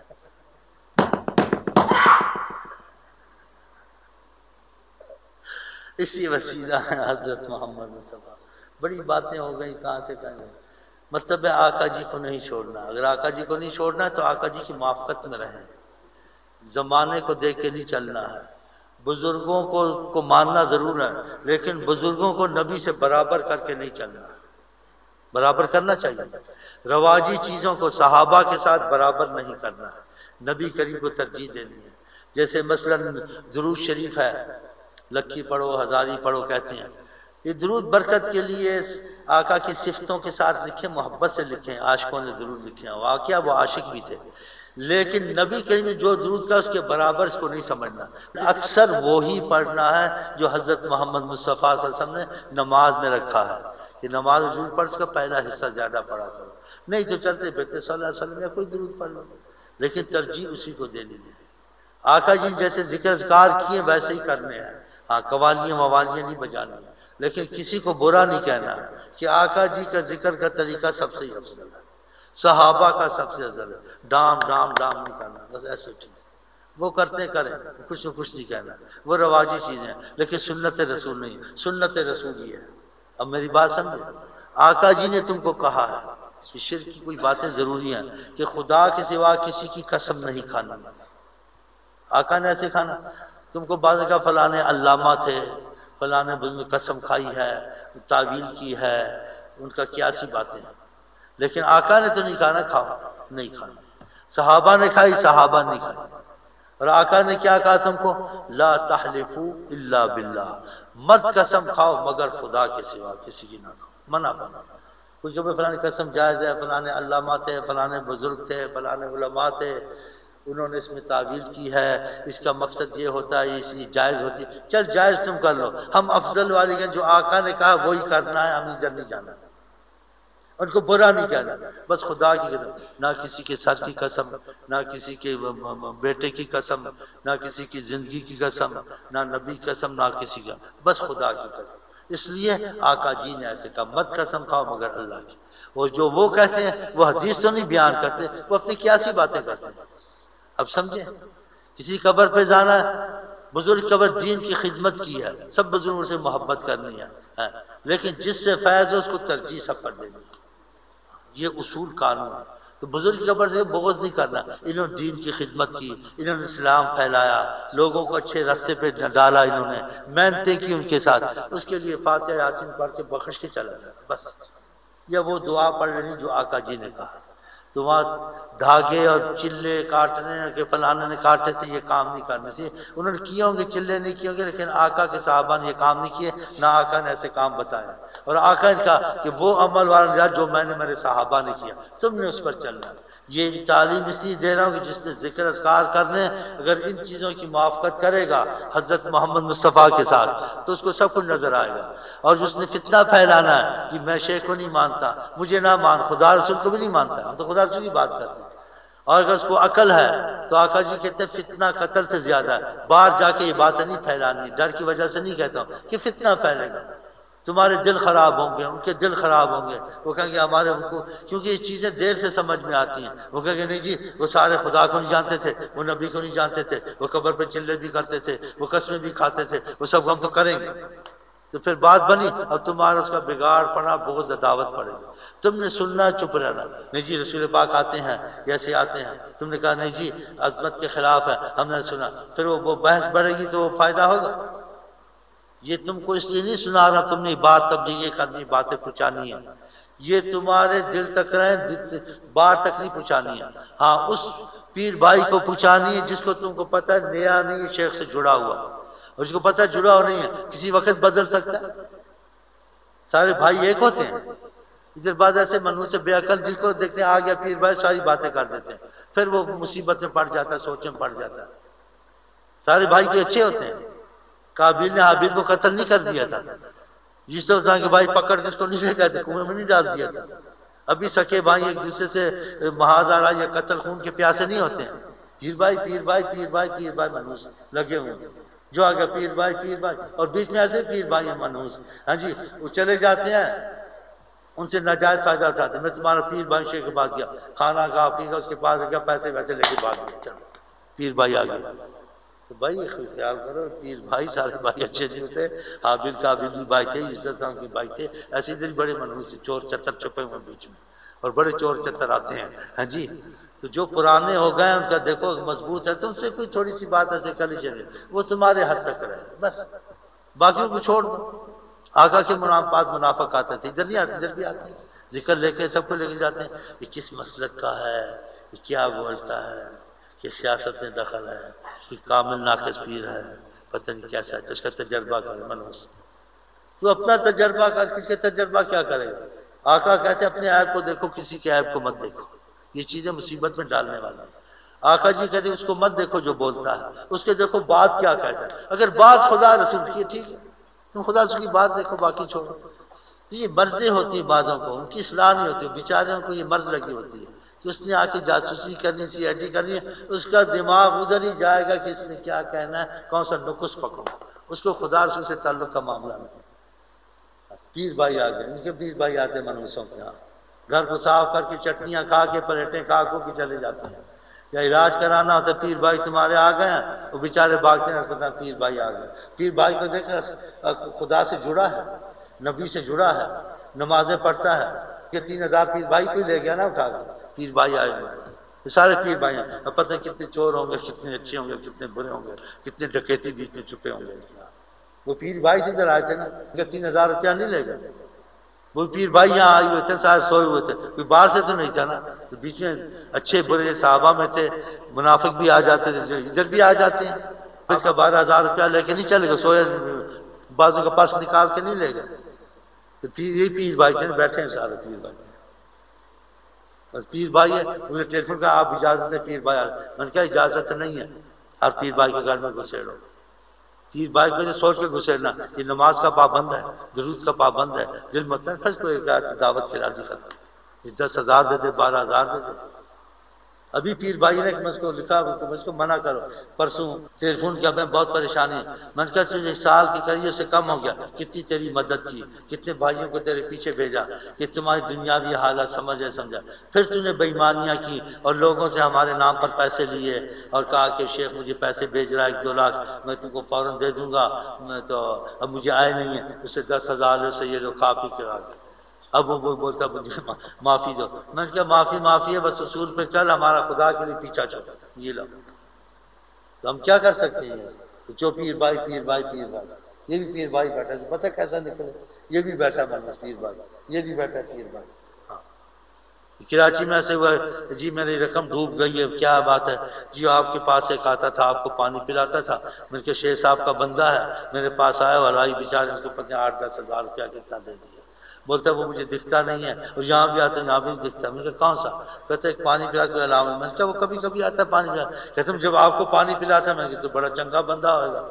اسی وسیلہ ہے حضرت محمد مصطفیٰ، بڑی باتیں ہو گئی، کہاں سے کہیں گے۔ مطلب ہے آقا جی کو نہیں چھوڑنا، اگر آقا جی کو نہیں چھوڑنا ہے تو آقا جی کی موافقت میں رہیں، زمانے کو دیکھ کے نہیں چلنا ہے، بزرگوں کو ماننا ضرور ہے، لیکن بزرگوں کو نبی سے برابر کر کے نہیں چلنا، برابر کرنا چاہیے، رواجی چیزوں کو صحابہ کے ساتھ برابر نہیں کرنا ہے، نبی کریم کو ترجیح دینی ہے۔ جیسے مثلا درود شریف ہے، لکھی پڑھو، ہزاری پڑھو کہتے ہیں، یہ درود برکت کے لیے آقا کی صفتوں کے ساتھ لکھیں، محبت سے لکھیں، عاشقوں نے درود لکھے ہیں، واقعہ وہ عاشق بھی تھے، لیکن نبی کریم نے جو درود کا اس کے برابر اس کو نہیں سمجھنا، اکثر وہی پڑھنا ہے جو حضرت محمد مصطفیٰ صلی اللہ علیہ وسلم نے نماز میں رکھا ہے کہ نماز میں درود پڑھ، اس کا پہلا حصہ زیادہ پڑھا کرو، نہیں تو چلتے پھرتے صلی اللہ علیہ وسلم یا کوئی درود پڑھ لو، لیکن ترجیح اسی کو دینی ہے۔ آقا جی جیسے ذکر اذکار کیے ویسے ہی کرنے ہیں، ہاں قوالیاں موالیاں نہیں بجانی، لیکن کسی کو برا نہیں کہنا ہے کہ آقا جی کا ذکر کا طریقہ سب سے ہی افضل ہے، صحابہ کا سب سے افضل ہے، ڈام ڈام ڈام نہیں کرنا، بس ایسے ٹھیک وہ کرتے کریں، کچھ نہ کچھ نہیں کہنا، وہ رواجی چیزیں ہیں، لیکن سنت رسول نہیں، سنت رسول ہی ہے۔ اب میری بات سمجھے، آقا جی نے تم کو کہا ہے کہ شرک کی کوئی باتیں ضروری ہیں کہ خدا کے سوا کسی کی قسم نہیں کھانا، آقا نے ایسے کھانا، تم کو بعض کا فلاں علامہ تھے، فلاں نے قسم کھائی ہے، تعویل کی ہے، ان کا کیا سی باتیں ہیں، لیکن آقا نے تو نہیں کہا نا کھاؤ، نہیں کھانا، صحابہ نے کھائی، صحابہ نہیں کھائی، اور آقا نے کیا کہا تم کو، لا تحلفوا الا باللہ، مت قسم کھاؤ مگر خدا کے سوا کسی کی نہ کھاؤ، منع بنا، کوئی کہ فلاں قسم جائز ہے، فلاں علامہ تھے، فلاں بزرگ تھے، فلاں علماء تھے، انہوں نے اس میں تعویل کی ہے، اس کا مقصد یہ ہوتا ہے، اس جائز ہوتی ہے، چل جائز تم کر لو، ہم افضل والی ہیں، جو آقا نے کہا وہی کرنا ہے، ہم ادھر نہیں جانا، ان کو برا نہیں کہنا، بس خدا کی قسم، نہ کسی کے سر کی قسم، نہ کسی کے بیٹے کی قسم، نہ کسی کی زندگی کی قسم، نہ نبی کی قسم، نہ کسی کا، بس خدا کی قسم، اس لیے آقا جی نے ایسے کہا مت قسم کھاؤ مگر اللہ کی، اور جو وہ کہتے ہیں وہ حدیث تو نہیں بیان کرتے، وہ اپنی کیاسی باتیں کرتے ہیں۔ اب سمجھیں، کسی قبر پہ جانا ہے، بزرگ قبر دین کی خدمت کی ہے، سب بزرگوں سے محبت کرنی ہے، لیکن جس سے فیض ہے اس کو ترجیح سب پر دینی، یہ اصول قانون ہے، تو بزرگ قبر سے بغض نہیں کرنا، انہوں نے دین کی خدمت کی، انہوں نے اسلام پھیلایا، لوگوں کو اچھے راستے پہ ڈالا، انہوں نے محنتیں کی ان کے ساتھ، اس کے لیے فاتحہ یاسین پڑھ کے بخش کے چلا جائے بس، یا وہ دعا پڑھ لینی جو آقا جی نے کہا۔ تو وہاں دھاگے اور چلے کاٹنے کہ فلانے نے کاٹے تھے، یہ کام نہیں کرنے سے، انہوں نے کیے ہوں گے، چلے نہیں کیے ہوں گے، لیکن آقا کے صحابہ نے یہ کام نہیں کیے، نہ آقا نے ایسے کام بتایا، اور آقا نے کہا کہ وہ عمل والا جو میں نے میرے صحابہ نے کیا تم نے اس پر چلنا۔ یہ تعلیم اس لیے دے رہا ہوں کہ جس نے ذکر اذکار کرنے، اگر ان چیزوں کی موافقت کرے گا حضرت محمد مصطفیٰ کے ساتھ تو اس کو سب کچھ نظر آئے گا، اور جس نے فتنہ پھیلانا ہے کہ میں شیخ کو نہیں مانتا، مجھے نہ مان، خدا رسول کو بھی نہیں مانتا، ہم تو خدا رسول کی بات کرتے ہیں، اور اگر اس کو عقل ہے تو آقا جی کہتے ہیں فتنہ قتل سے زیادہ ہے، باہر جا کے یہ باتیں نہیں پھیلانی، ڈر کی وجہ سے نہیں کہتا ہوں کہ فتنہ پھیلے گا، تمہارے دل خراب ہوں گے، ان کے دل خراب ہوں گے، وہ کہیں گے ہمارے ان کو، کیونکہ یہ چیزیں دیر سے سمجھ میں آتی ہیں، وہ کہیں گے نہیں جی وہ سارے خدا کو نہیں جانتے تھے، وہ نبی کو نہیں جانتے تھے، وہ قبر پہ چلے بھی کرتے تھے، وہ قسمیں بھی کھاتے تھے، وہ سب ہم تو کریں گے، تو پھر بات بنی، اور تمہارا اس کا بگاڑ پڑا، بہت عداوت پڑے گی، تم نے سننا چپ رہنا، نہیں جی رسول پاک آتے ہیں ایسے آتے ہیں، تم نے کہا نہیں جی عظمت کے خلاف ہے، ہم نے سنا، پھر وہ بحث بڑھے گی تو وہ فائدہ ہوگا۔ یہ تم کو اس لیے نہیں سنا رہا، تم نے بات تبلیغ کرنی، باتیں پہنچانی ہے، یہ تمہارے دل تک رہے، بات تک نہیں پہنچانی ہے، ہاں اس پیر بھائی کو پہنچانی ہے جس کو تم کو پتہ ہے نیا نہیں ہے، شیخ سے جڑا ہوا، اور اس کو پتہ ہے جڑا ہوا نہیں ہے، کسی وقت بدل سکتا ہے، سارے بھائی ایک ہوتے ہیں، ادھر بعض ایسے منحوس سے بے عقل جس کو دیکھتے ہیں آ گیا پیر بھائی، ساری باتیں کر دیتے ہیں، پھر وہ مصیبت میں پڑ جاتا ہے، سوچ میں پڑ جاتا ہے۔ سارے بھائی کوئی اچھے ہوتے ہیں، قابیل نے حابیل کو قتل نہیں کر دیا تھا، جس طرح کہ بھائی پکڑ کے اس کو نہیں لے گئے تھے، کنویں میں نہیں ڈال دیا تھا، ابھی سکے بھائی ایک دوسرے سے محاذ آ رہا یا قتل خون کے پیاسے نہیں ہوتے ہیں، پیر بھائی پیر بھائی پیر بھائی پیر بھائی منحوس لگے ہوئے ہیں، جو آگے پیر بھائی پیر بھائی، اور بیچ میں ایسے پیر بھائی ہیں منحوس، ہاں جی وہ چلے جاتے ہیں، ان سے ناجائز فائدہ اٹھاتے ہیں، میں تمہارا پیر بھائی شیخ کے پاس گیا، کھانا کھا پی گیا، اس کے پاس گیا، پیسے ویسے لے کے بھاگ گیا، چلو پیر بھائی آ گیا، تو بھائی خیال کرو پیر بھائی سارے بھائی اچھے نہیں ہوتے، حابیل قابیل بھی بھائی تھے، عزت خان کے بھائی تھے، ایسے دن بڑے منحوس چور چتر چھپے ہوئے بیچ میں، اور بڑے چور چتر آتے ہیں، ہاں جی تو جو پرانے ہو گئے ان کا دیکھو مضبوط ہے تو ان سے کوئی تھوڑی سی بات ایسے کر لیجیے، وہ تمہارے حد تک رہے بس، باقیوں کو چھوڑ دو۔ آقا کے پاس منافق آتے تھے، ادھر نہیں آتے، ادھر بھی آتے ہیں، ذکر لے کے سب کو لے کے جاتے ہیں، یہ کس مسلک کا ہے، یہ کیا بولتا ہے، کہ سیاست میں دخل ہے، کہ کامل ناقص پیر ہے، پتہ نہیں کیسا ہے، اس کا تجربہ کر منحوس، تو اپنا تجربہ کر، کس کے تجربہ کیا کرے گا؟ آقا کہتے ہیں اپنے عیب کو دیکھو، کسی کے عیب کو مت دیکھو، یہ چیزیں مصیبت میں ڈالنے والا ہے۔ آقا جی کہتے اس کو مت دیکھو جو بولتا ہے، اس کے دیکھو بات کیا کہتا ہے، اگر بات خدا رسول کی ہے ٹھیک ہے، تم خدا رسول کی بات دیکھو باقی چھوڑو۔ تو یہ مرضیں ہوتی ہیں بعضوں کو، ان کی اصلاح نہیں ہوتی، بیچاروں کو یہ مرض لگی ہوتی ہے کہ اس نے آ کے جاسوسی کرنی، سی آئی ڈی کرنی ہے، اس کا دماغ ادھر ہی جائے گا کہ اس نے کیا کہنا ہے، کون سا نقص پکڑو، اس کو خدا رسول سے تعلق کا معاملہ نہیں۔ پیر بھائی آ گئے، ان کے پیر بھائی آتے منوسوں کے یہاں، گھر کو صاف کر کے چٹنیاں کھا کے پلیٹیں کھا کے چلے جاتے ہیں، یا علاج کرانا ہوتا ہے پیر بھائی تمہارے آ گئے ہیں، وہ بیچارے بھاگتے ہیں اسپتال، پیر بھائی آ گئے، پیر بھائی کو دیکھ خدا سے جڑا ہے، نبی سے جڑا ہے، نمازیں پڑھتا ہے، کہ 3000 پیر بھائی کو لے گیا نا اٹھا کے، پیر بھائی آئے ہوئے یہ سارے پیر بھائی ہیں، اب پتہ ہے کتنے چور ہوں گے، کتنے اچھے ہوں گے، کتنے برے ہوں گے، کتنے ڈکیتی بیچ میں چھپے ہوں گے۔ وہ پیر بھائی جدھر آئے تھے نا، کہ 3000 روپیہ نہیں لے گئے، وہ پیر بھائی یہاں آئے ہوئے تھے، سارے سوئے ہوئے تھے، کوئی باہر سے تو نہیں تھا نا، تو بیچ میں اچھے برے صحابہ میں تھے، منافق بھی آ جاتے تھے، ادھر بھی آ جاتے ہیں، اس کا 12000 روپیہ لے کے نہیں چلے گا، سوئے بازو کا پرس نکال کے نہیں لے گئے، تو پیر یہ پیر بھائی تھے، بیٹھے ہیں سارے پیر بھائی، بس پیر بھائی ہے، انہوں نے ٹیلیفون کہا آپ اجازت ہے پیر بھائی، میں نے کہا اجازت نہیں ہے، ہر پیر بھائی کے گھر میں گھسیڑو، پیر بھائی کو سوچ کے گھسیڑنا، یہ نماز کا پابند ہے، درود کا پابند ہے، دل مت پھنس کو ایک دعوت کھلا دی ختم، 10,000 دے دے، 12,000 دے دے۔ ابھی پیر بھائی نے مجھ کو لکھا، مجھ کو منع کرو، پرسوں ٹیلی فون کیا، میں بہت پریشانی ہے، میں نے کہا تجھے 1 سال کی کریے سے کم ہو گیا، کتنی تیری مدد کی، کتنے بھائیوں کو تیرے پیچھے بھیجا کہ تمہاری دنیاوی حالت سمجھا، پھر تم نے بےایمانیاں کی اور لوگوں سے ہمارے نام پر پیسے لیے اور کہا کہ شیخ مجھے پیسے بھیج رہا ہے 1-2 لاکھ، میں تم کو فوراً دے دوں گا، میں تو اب مجھے آئے نہیں ہے، اس سے 10,000 سے یہ لوگ کھا پی کے آ گئے، اب وہ بولتا مجھے معافی دو، میں نے کہا معافی ہے، بس اصول پہ چل، ہمارا خدا کے لیے پیچھا چھوڑ، یہ لو، تو ہم کیا کر سکتے ہیں، جو پیر بھائی یہ بھی پیر بھائی بیٹھا، پتہ کیسا نکلے، یہ بھی بیٹھا بنس پیر بھائی، یہ بھی بیٹھا پیر بھائی۔ ہاں کراچی میں ایسے ہوا ہے، جی میری رقم ڈوب گئی ہے، کیا بات ہے، جی آپ کے پاس ایک آتا تھا، آپ کو پانی پلاتا تھا، میں کہ شیخ صاحب کا بندہ ہے، میرے پاس آیا، والائی بیچارے اس کو پتہ 8-10 ہزار روپیہ کتنا دے دیا، بولتا ہے وہ مجھے دکھتا نہیں ہے، اور یہاں بھی آتا ہے، یہاں بھی نہیں دکھتا، میں نے کہا کون سا، کہتا ہے ایک پانی پلا کے علاوہ، میں نے کہا وہ کبھی کبھی آتا ہے پانی پلا، کہتا ہے جب آپ کو پانی پلاتا ہے، میں نے کہا تو بڑا چنگا بندہ ہوئے گا،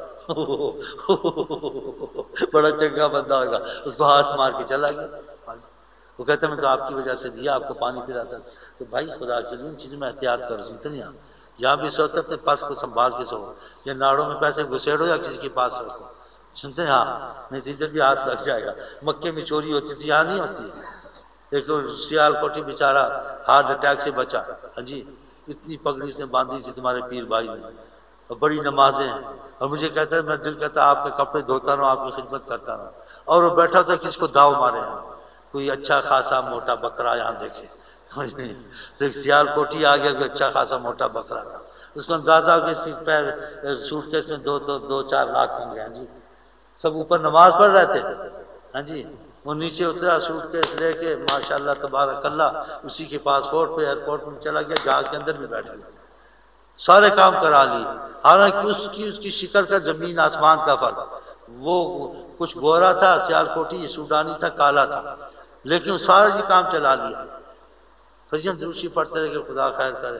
بڑا چنگا بندہ ہوئے گا، اس کو ہاتھ مار کے چلا گیا، وہ کہتا ہے میں تو آپ کی وجہ سے دیا، آپ کو پانی پلاتا، تو بھائی خدا کے لیے ان چیزوں میں احتیاط کرو، سنتے نہیں آپ، یہاں بھی سوتے اپنے پاس کو سنبھال کے سو، یا ناڑوں میں پیسے گھسیڑو یا کسی کے پاس رکھو، سنتے ہیں ہاں، نہیں تو ادھر بھی ہاتھ لگ جائے گا، مکے میں چوری ہوتی تھی، یہاں نہیں ہوتی ہے، ایک سیال کوٹی بیچارہ ہارٹ اٹیک سے بچا، ہاں جی اتنی پگڑی سے باندھی تھی تمہارے پیر بھائی نے، اور بڑی نمازیں ہیں، اور مجھے کہتا ہے میں دل کہتا آپ کے کپڑے دھوتا رہوں، آپ کی خدمت کرتا رہوں، اور وہ بیٹھا تھا کس کو داؤ مارے ہیں، کوئی اچھا خاصا موٹا بکرا یہاں دیکھے، تو ایک سیال کوٹی آ گیا، کوئی اچھا خاصا موٹا بکرا تھا، اس کو اندازہ ہو کہ اس کی سوٹ کیس میں 2-4 لاکھ ہوں گے، ہاں جی سب اوپر نماز پڑھ رہے تھے، ہاں جی وہ نیچے اترا سوٹ کیس لے کے، ماشاءاللہ تبارک اللہ، اسی کے پاسپورٹ پہ ایئرپورٹ میں چلا گیا، جہاز کے اندر بھی بیٹھ گیا، سارے کام کرا لیے، حالانکہ اس کی شکل کا زمین آسمان کا فرق، وہ کچھ گورا تھا سیال کوٹی، سوڈانی تھا، کالا تھا، لیکن وہ سارا یہ کام چلا لیا، پھر ہم دروشی پڑھتے رہے کہ خدا خیر کرے،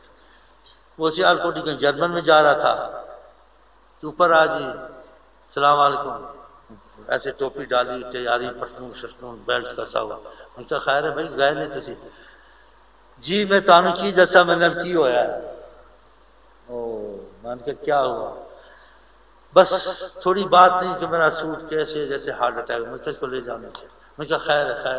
وہ سیال کوٹی کہیں جرمن میں جا رہا تھا، تو اوپر آ جی السلام علیکم، ایسے ٹوپی ڈالی، تیاری، پٹنون شٹنون بیلٹ کسا ہوا، میں کہا خیر ہے بھائی گئے نہیں تسی، جی میں تانوں کی جیسا میں نل کی ہویا ہے، میں نے کہا کیا ہوا، بس تھوڑی بات نہیں کہ میرا سوٹ کیسے جیسے ہارٹ اٹیک، میں کس کو لے جانا چاہیے، میں کہا خیر ہے،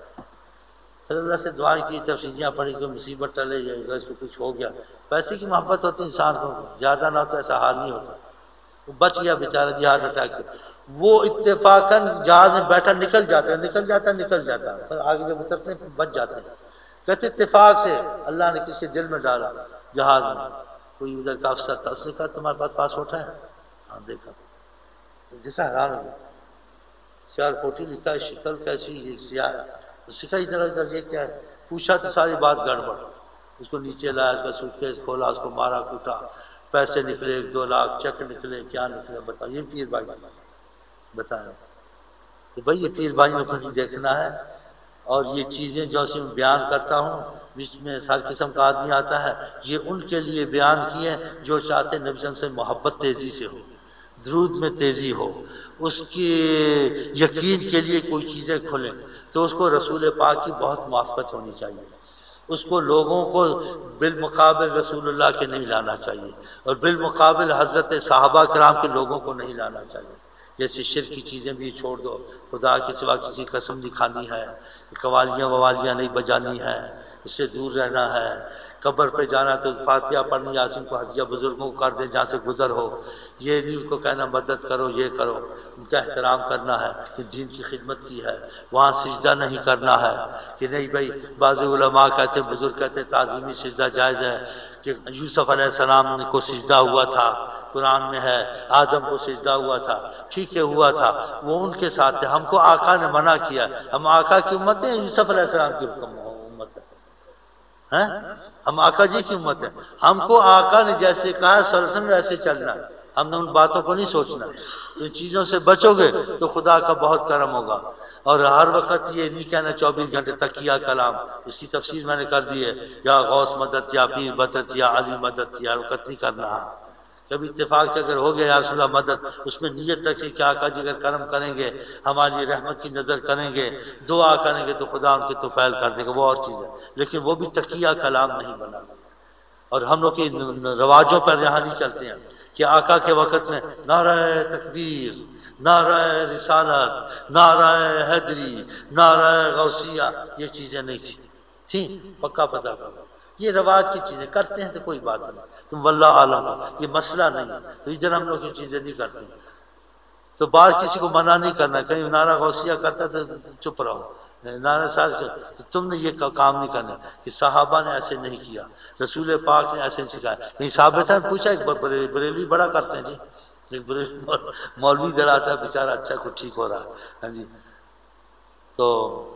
پھر اللہ سے دعائیں کی، تفسیریاں پڑھی کہ مصیبت ٹلے جائے گا، اس کو کچھ ہو گیا، پیسے کی محبت ہوتی انسان کو، زیادہ نہ ہوتا ایسا حال نہیں ہوتا، وہ بچ گیا بیچارہ جی ہارٹ اٹیک سے، وہ اتفاقاً جہاز میں بیٹھا نکل جاتا پھر آگے جب اترتے ہیں بچ جاتے ہیں، کہتے اتفاق سے اللہ نے کس کے دل میں ڈالا، جہاز میں کوئی ادھر کا افسر تھا، اس نے کہا تمہارے پاس پاسپورٹ ہے، ہاں دیکھا حیران ہو گیا، سیال کوٹی لکھا ہے، شکل کیسی، یہ سیاہ ہے، سکھا ادھر یہ کیا ہے، پوچھا تو ساری بات گڑبڑ، اس کو نیچے لایا، اس کا سوٹ کیس کھولا، اس کو مارا کوٹا، پیسے نکلے 1-2 لاکھ، چیک نکلے، کیا نکلے بتاؤ، یہ پیر بھائی بتایا، کہ بھائی یہ پیر بھائیوں کو نہیں دیکھنا ہے، اور یہ چیزیں جو میں بیان کرتا ہوں، بیچ میں ہر قسم کا آدمی آتا ہے، یہ ان کے لیے بیان کیے جو چاہتے نبی صلی اللہ علیہ وسلم سے محبت تیزی سے ہو، درود میں تیزی ہو، اس کی یقین کے لیے کوئی چیزیں کھلیں، تو اس کو رسول پاک کی بہت موافقت ہونی چاہیے، اس کو لوگوں کو بالمقابل رسول اللہ کے نہیں لانا چاہیے، اور بالمقابل حضرت صحابہ کرام کے لوگوں کو نہیں لانا چاہیے۔ جیسے شرک کی چیزیں بھی چھوڑ دو، خدا کے سوا کسی قسم نہیں کھانی ہے، قوالیاں ووالیاں نہیں بجانی ہے، اس سے دور رہنا ہے، قبر پہ جانا تو فاتحہ پڑھنی، یاسین کو ہدیہ بزرگوں کو کر دیں جہاں سے گزر ہو، یہ نہیں ان کو کہنا مدد کرو یہ کرو، ان کا احترام کرنا ہے کہ دین کی خدمت کی ہے، وہاں سجدہ نہیں کرنا ہے کہ نہیں بھائی، بعض علماء کہتے بزرگ کہتے تعظیمی سجدہ جائز ہے کہ یوسف علیہ السلام کو سجدہ ہوا تھا، قرآن میں ہے، آدم کو سجدہ ہوا تھا، ٹھیک ہے ہوا تھا، وہ ان کے ساتھ تھے، ہم کو آقا نے منع کیا، ہم آقا کی امت ہیں، یوسف علیہ السلام کی امت ہے، ہم آقا جی کی امت ہے، ہم کو آقا نے جیسے کہا صلی اللہ علیہ وسلم ویسے چلنا ہے، ہم نے ان باتوں کو نہیں سوچنا، ان چیزوں سے بچو گے تو خدا کا بہت کرم ہوگا۔ اور ہر وقت یہ نہیں کہنا 24 گھنٹے تک کیا کلام، اس کی تفسیر میں نے کر دی ہے، یا غوث مدد یا پیر مدد یا علی مدد یا وقت نہیں کرنا ہے، کبھی اتفاق سے اگر ہو گیا یا رسول اللہ مدد، اس میں نیت رکھیں کہ آقا جی اگر کرم کریں گے، ہماری رحمت کی نظر کریں گے، دعا کریں گے تو خدا ان کے توفیل کر دے گا، وہ اور چیز ہے، لیکن وہ بھی تقیہ کلام نہیں بنا۔ اور ہم لوگ کی رواجوں پر یہاں نہیں چلتے ہیں کہ آقا کے وقت میں نعرہ تکبیر، نعرہ رسالت، نعرہ حیدری، نعرہ غوثیہ، یہ چیزیں نہیں تھیں، پکا پتہ کرو، یہ رواج کی چیزیں کرتے ہیں تو کوئی بات نہیں، تم واللہ عالم ہو، یہ مسئلہ نہیں ہے، تو ادھر ہم لوگ یہ چیزیں نہیں کرتے ہیں، تو باہر کسی کو منع نہیں کرنا، کہیں نعرہ غوثیہ کرتا تو چپ رہو، نعرہ سال تو تم نے یہ کام نہیں کرنا، کہ صحابہ نے ایسے نہیں کیا، رسول پاک نے ایسے نہیں سکھایا، کہیں ثابت ہے؟ پوچھا ایک بریلوی بڑا کرتے ہیں جی، ایک مولوی ادھر آتا ہے بیچارہ، اچھا کو ٹھیک ہو رہا ہے، ہاں جی، تو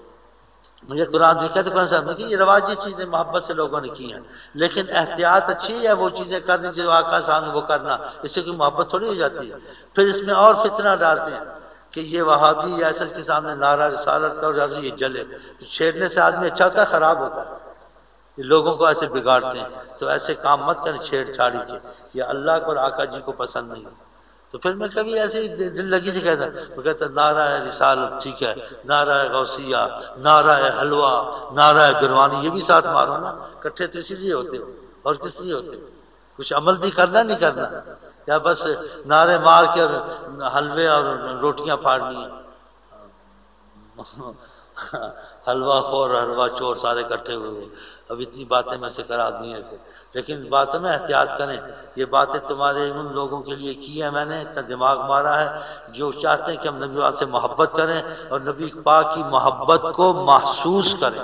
مجھے قرآن دیکھا تو قرآن صاحب نے کہ یہ رواجی چیزیں محبت سے لوگوں نے کی ہیں، لیکن احتیاط اچھی ہے، وہ چیزیں کرنی جو آقا صاحب وہ کرنا، اس سے کوئی محبت تھوڑی ہو جاتی ہے۔ پھر اس میں اور فتنہ ڈالتے ہیں کہ یہ وہابی ایسا کے سامنے نعرہ رسالت اور جیسے یہ جلے، تو چھیڑنے سے آدمی اچھا ہوتا ہے خراب ہوتا ہے، یہ لوگوں کو ایسے بگاڑتے ہیں، تو ایسے کام مت کریں چھیڑ چھاڑی کے، یہ اللہ کو اور آقا جی کو پسند نہیں۔ تو پھر میں کبھی ایسے ہی دل لگی سے کہتا، وہ کہتا نعرہ رسالت ٹھیک ہے، نعرہ غوثیہ، نعرہ حلوہ، نعرہ گروانی، یہ بھی ساتھ مارو نا، کٹھے تو اسی لیے ہوتے ہو، اور کس لیے ہوتے ہو؟ کچھ عمل بھی کرنا نہیں کرنا، یا بس نعرے مار کے حلوے اور روٹیاں پھاڑنی ہیں؟ حلوہ خور حلوہ چور سارے کٹھے ہوئے، اب اتنی باتیں میں سے کرا دی ہیں ایسے، لیکن باتوں میں احتیاط کریں، یہ باتیں تمہارے ان لوگوں کے لیے کی ہیں، میں نے اتنا دماغ مارا ہے جو چاہتے ہیں کہ ہم نبی پاک سے محبت کریں اور نبی پاک کی محبت کو محسوس کریں،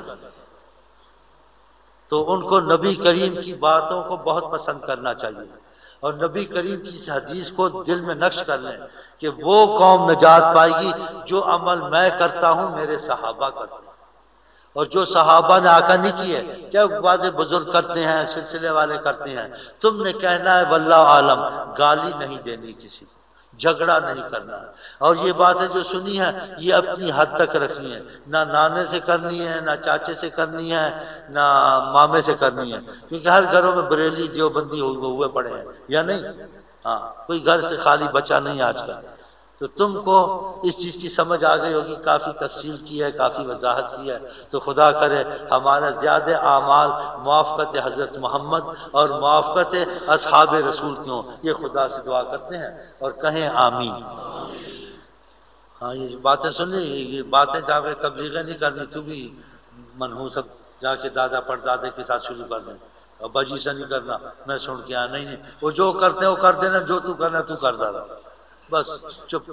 تو ان کو نبی کریم کی باتوں کو بہت پسند کرنا چاہیے، اور نبی کریم کی اس حدیث کو دل میں نقش کر لیں کہ وہ قوم نجات پائے گی جو عمل میں کرتا ہوں میرے صحابہ کرتے ہیں، اور جو صحابہ نے آقا نہیں کیے، کیا بعض بزرگ کرتے ہیں، سلسلے والے کرتے ہیں، تم نے کہنا ہے واللہ عالم، گالی نہیں دینی کسی کو، جھگڑا نہیں کرنا، اور یہ باتیں جو سنی ہیں یہ اپنی حد تک رکھنی ہے، نہ نانے سے کرنی ہے، نہ چاچے سے کرنی ہے، نہ مامے سے کرنی ہے، کیونکہ ہر گھروں میں بریلی دیوبندی ہوئے پڑے ہیں یا نہیں، ہاں کوئی گھر سے خالی بچا نہیں آج کل، تو تم کو اس چیز کی سمجھ آ گئی ہوگی، کافی تفصیل کی ہے، کافی وضاحت کی ہے، تو خدا کرے ہمارا زیادہ اعمال موافقت حضرت محمد اور موافقت اصحاب رسول کیوں، یہ خدا سے دعا کرتے ہیں اور کہیں آمین۔ ہاں یہ باتیں سن لی، یہ باتیں جا کے تبلیغیں نہیں کرنی، تو بھی منحوس جا کے دادا پردادے کے ساتھ شروع کر دیں، ابا جی سے نہیں کرنا، میں سن کے آیا، نہیں وہ جو کرتے ہیں وہ کر دینا، جو تو کرنا تو کر ڈالا، بس چپ۔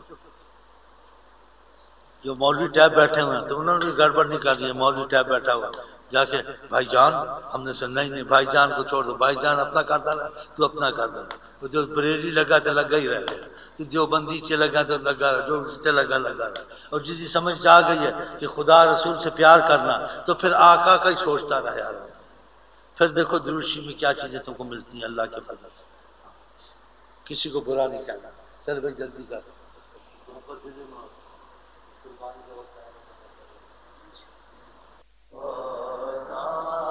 جو مولوی ٹیب بیٹھے ہوئے ہیں تو انہوں نے بھی گڑبڑ نہیں کر دی، مولوی ٹیب بیٹھا ہوا جا کے بھائی جان ہم نے سننا ہی نہیں، بھائی جان کو چھوڑ دو، بھائی جان اپنا کرتا رہا تو اپنا کرتا رہا، وہ جو بریلی لگا تو لگا ہی رہ گیا، تو دیوبندی چے لگا تو لگا رہا، جو چے لگا لگا رہا، اور جس کی سمجھ آ گئی ہے کہ خدا رسول سے پیار کرنا تو پھر آقا کا ہی سوچتا رہے یار، پھر دیکھو دروشی میں کیا چیزیں تم کو ملتی ہیں اللہ کے فضل سے، کسی کو برا نہیں کہنا۔ چل بھائی جلدی کر۔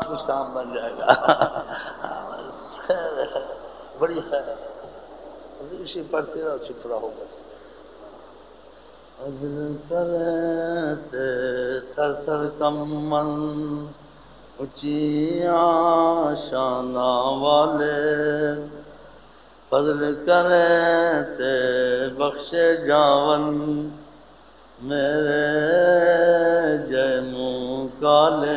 کچھ کام بن جائے گا۔ خیر ہے، بڑی خیر ہے، اسی پڑھتے رہو، چپ رہو بس۔ عدل کرتے تھر تھر کمن اونچی آشانہ والے، فضل کرتے بخش جاون میرے جے منہ کالے،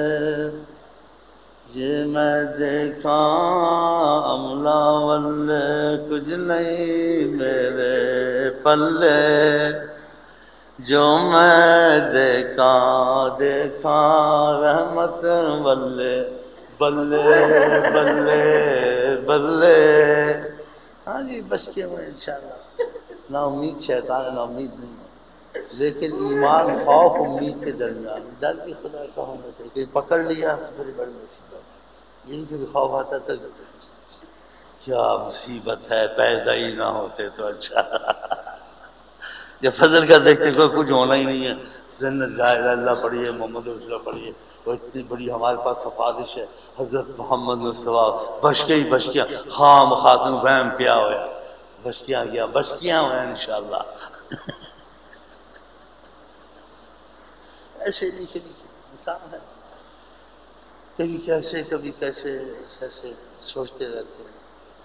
یہ میں دیکھا عملہ والے کچھ نہیں میرے پلے، جو میں دیکھا رحمت بلے بلے بلے بلے۔ ہاں جی بچ کے ہوئے انشاءاللہ، نا امید شیطان ہے، نا امید نہیں ہے، لیکن ایمان خوف امید کے درمیان، ڈر بھی خدا کا ہونا چاہیے کہ پکڑ لیا تو بڑی بڑی مصیبت، یہی کہ خوف آتا تھا کیا مصیبت ہے، پیدا ہی نہ ہوتے تو اچھا۔ یہ فضل کا دیکھتے کوئی کچھ ہونا ہی نہیں ہے، جنت لا الہ الا اللہ پڑھیے، محمد رسول اللہ پڑھیے، اور اتنی بڑی ہمارے پاس سفارش ہے حضرت محمد مصطفیٰ، بشکیاں خام خاتون وہم پیا ہویا، بشکیاں ہوئے انشاءاللہ۔ ایسے لکھے انسان ہے، کبھی کیسے ایسے سوچتے رہتے ہیں۔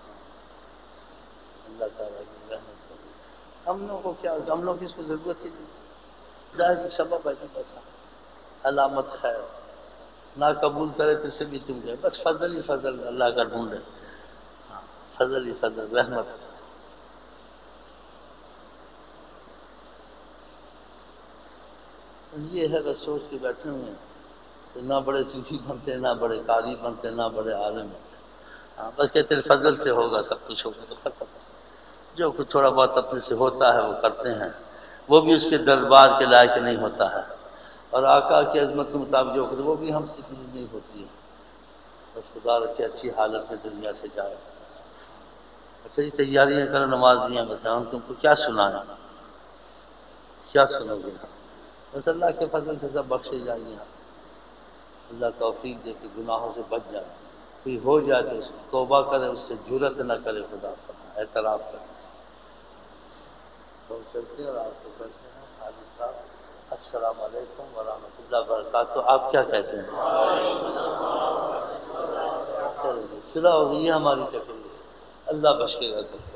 اللہ تعالیٰ کی رحمت کرے، ہم لوگوں کو کیا، ہم لوگ اس کو ضرورت ہی نہیں، ظاہر کی سبب ہے کہ بس علامت ہے، نہ قبول کرے تو سے بھی تم گئے، بس فضل ہی فضل اللہ کا ڈھونڈے، فضل ہی فضل رحمت۔ یہ ہے بس سوچ کے بیٹھے ہوئے ہیں کہ نہ بڑے صوفی بنتے، نہ بڑے قاری بنتے، نہ بڑے عالم بنتے، ہاں بس کہ تیرے فضل سے ہوگا، سب کچھ ہوگا تو ختم۔ جو کچھ تھوڑا بہت اپنے سے ہوتا ہے وہ کرتے ہیں، وہ بھی اس کے دربار کے لائق نہیں ہوتا ہے، اور آقا کی عظمت کے مطابق جو کرتے وہ بھی ہم سے نہیں ہوتی ہے، بس خدا رکھے اچھی حالت میں دنیا سے جائے۔ اچھا یہ تیاریاں کرو، نماز دیا، بس ہم تم کو کیا سنائیں، کیا سنو گے، بس اللہ کے فضل سے سب بخشے جائیں، اللہ توفیق دے کے گناہوں سے بچ جائے، کوئی ہو جائے تو اس توبہ کرے، اس سے جرت نہ کرے، خدا پر اعتراف کرے۔ تو چلتے ہیں اور آپ کو کہتے ہیں حاجی صاحب السلام علیکم ورحمۃ اللہ وبرکاتہ، آپ کیا کہتے ہیں؟ چلو صلح ہو گئی ہے ہماری تقریر، اللہ بخشے گا سب کو۔